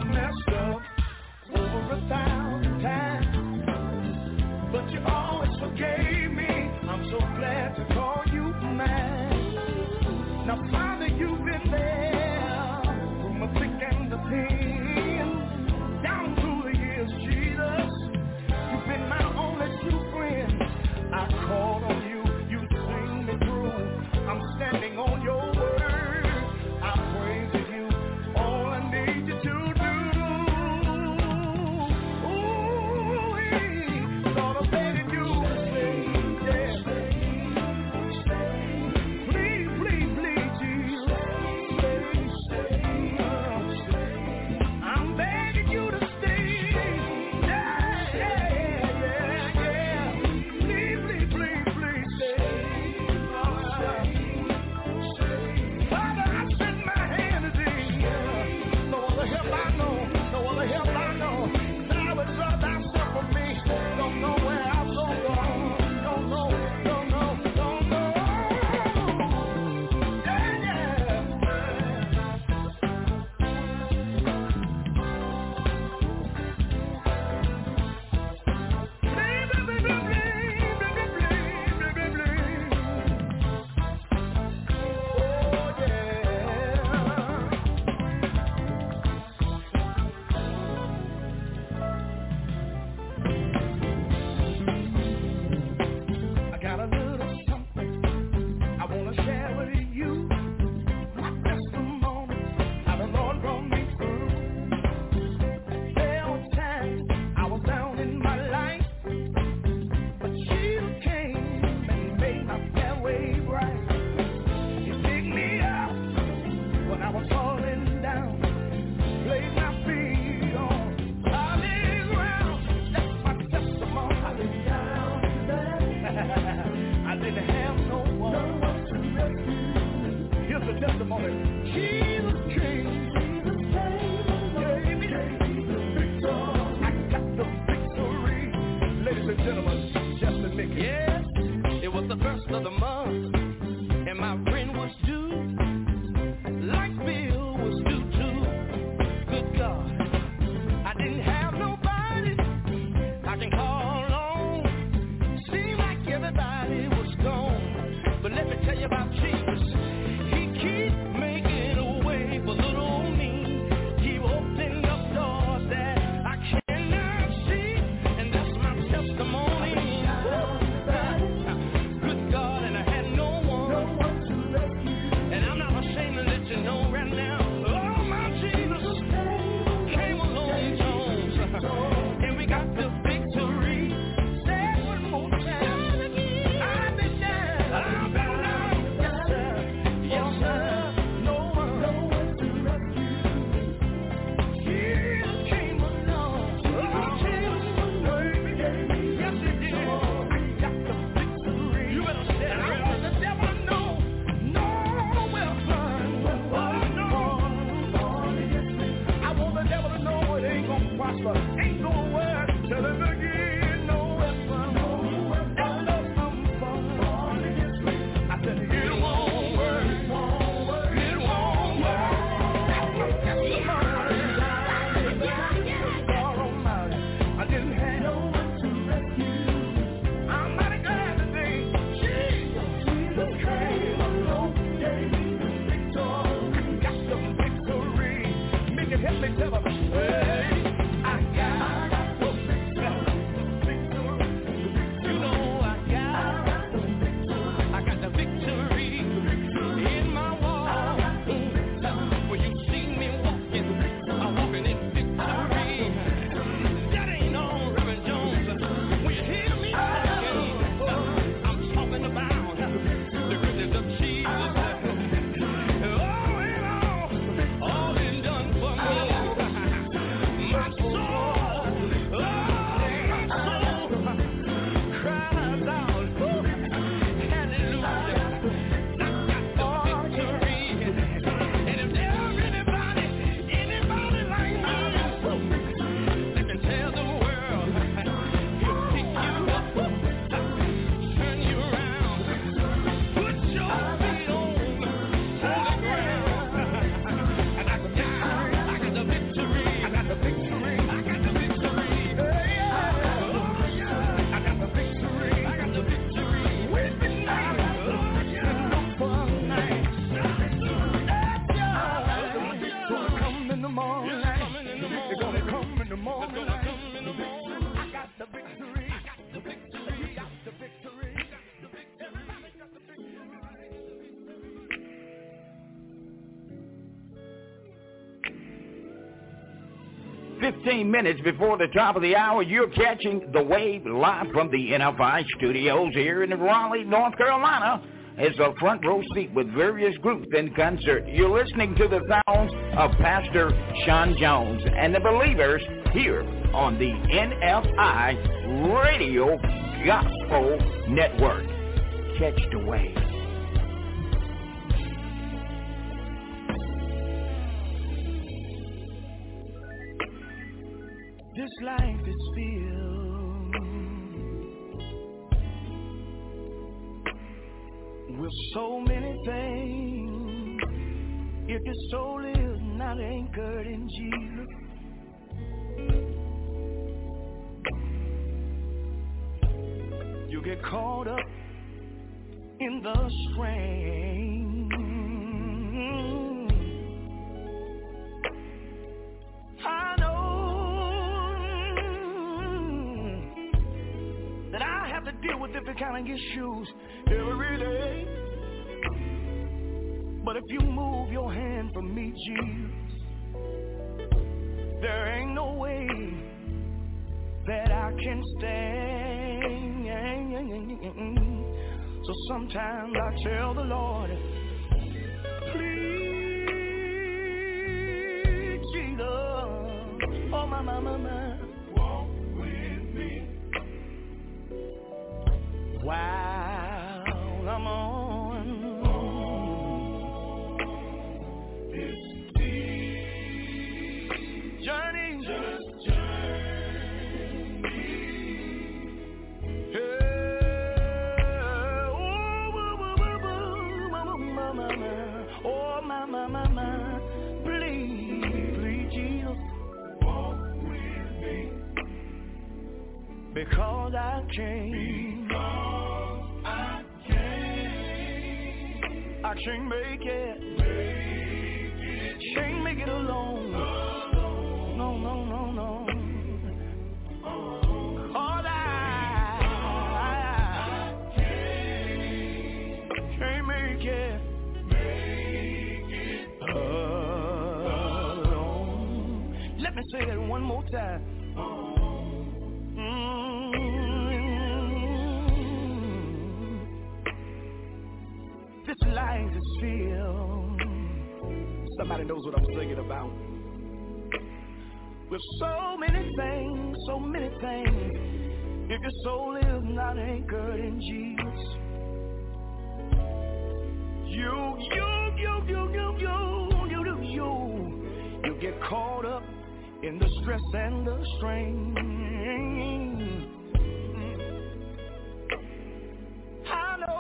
15 minutes before the top of the hour, you're catching The Wave live from the NFI studios here in Raleigh, North Carolina. It's a front row seat with various groups in concert. You're listening to the sounds of Pastor Sean Jones and the Believers here on the NFI Radio Gospel Network. Catch the wave. This life is filled with so many things. If your soul is not anchored in Jesus, you get caught up in the strain. I know that I have to deal with different kind of issues every day. But if you move your hand from me, Jesus, there ain't no way that I can stand. So sometimes I tell the Lord, please, Jesus, oh my, walk with me while I'm on this deep journey. Please, Jesus, walk with me, because I can't make it, can't make it alone, no, all I can't make it alone. Let me say that one more time. This life is filled. Somebody knows what I'm singing about. With so many things, so many things. If your soul is not anchored in Jesus, you get caught up in the stress and the strain. I know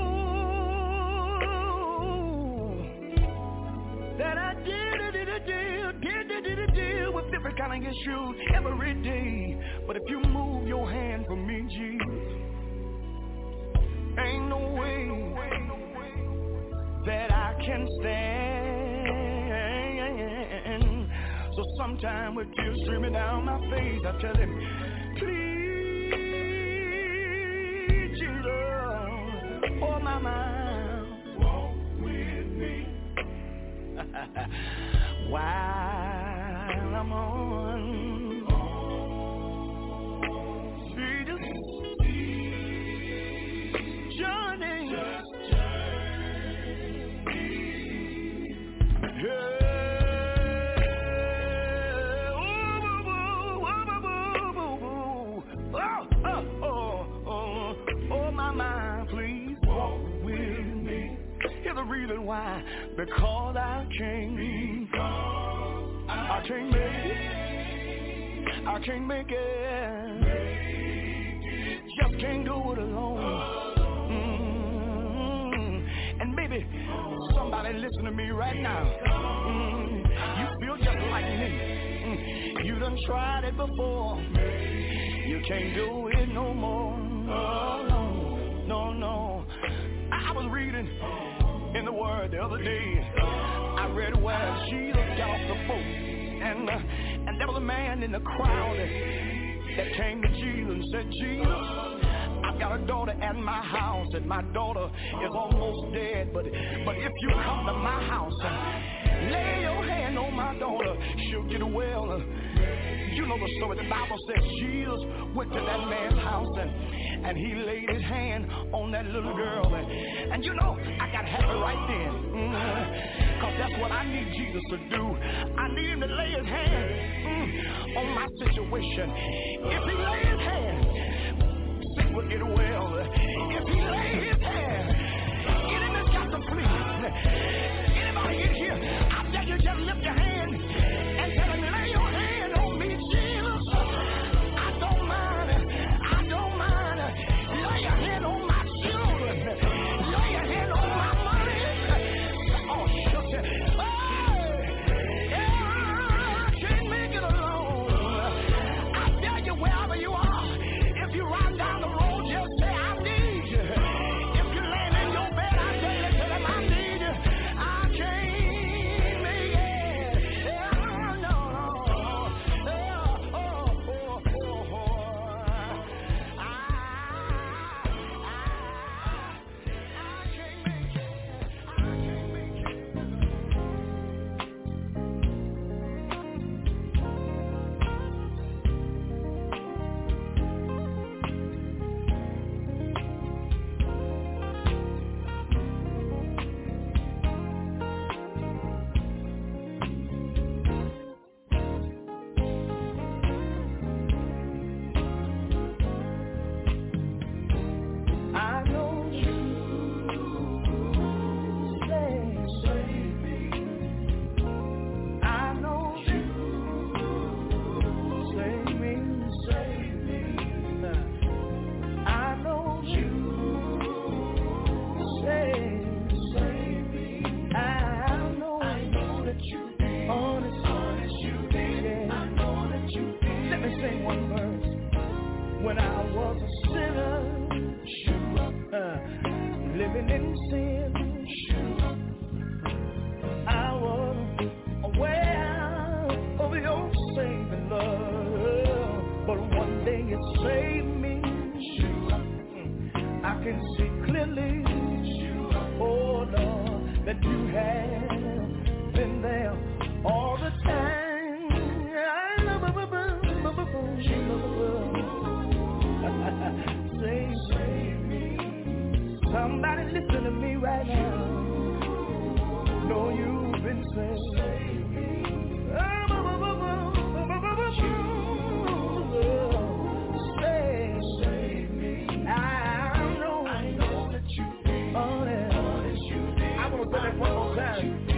that I deal with different kind of issues every day. But if you move your hand from me, Jesus, ain't no way that I can stand. So sometime with tears streaming down my face, I tell him, please, Jesus, oh my mind, walk with me while I'm on this journey. Oh my mind, please walk with me. Here's the reason why. Because I can't make it. Just can't do it alone. And maybe somebody listen to me right now. You feel just like me. You done tried it before. You can't do it no more. No. I was reading in the Word the other day. I read where Jesus got off the boat, and there was a man in the crowd that came to Jesus and said, Jesus, I I've got a daughter at my house, and my daughter is almost dead. But if you come to my house and lay your hand on my daughter, she'll get well. You know the story. The Bible says Jesus went to that man's house and he laid his hand on that little girl. And you know, I got happy right then. Because that's what I need Jesus to do. I need him to lay his hand on my situation. If he lay his hand, sick will get well. If he lay his hand, enemy's got to flee. Anybody in here, I beg you just lift your hand and tell him, lay your hand on me, Jesus. I don't mind. Lay your hand on my children. Lay your hand on my money. Oh, shut it. I can't make it alone. I tell you, wherever you are, if you ride down the road, just say, I need you. If you're laying in your bed, I tell you, I need you. I can't make it. When I was a sinner, living in sin, I was aware of your saving love, but one day it saved me. I can see clearly, oh Lord, that you have been there all the time. Save me. Somebody listen to me right now. Know you've been saved. Save me. I know that you did. I want to say that one more time.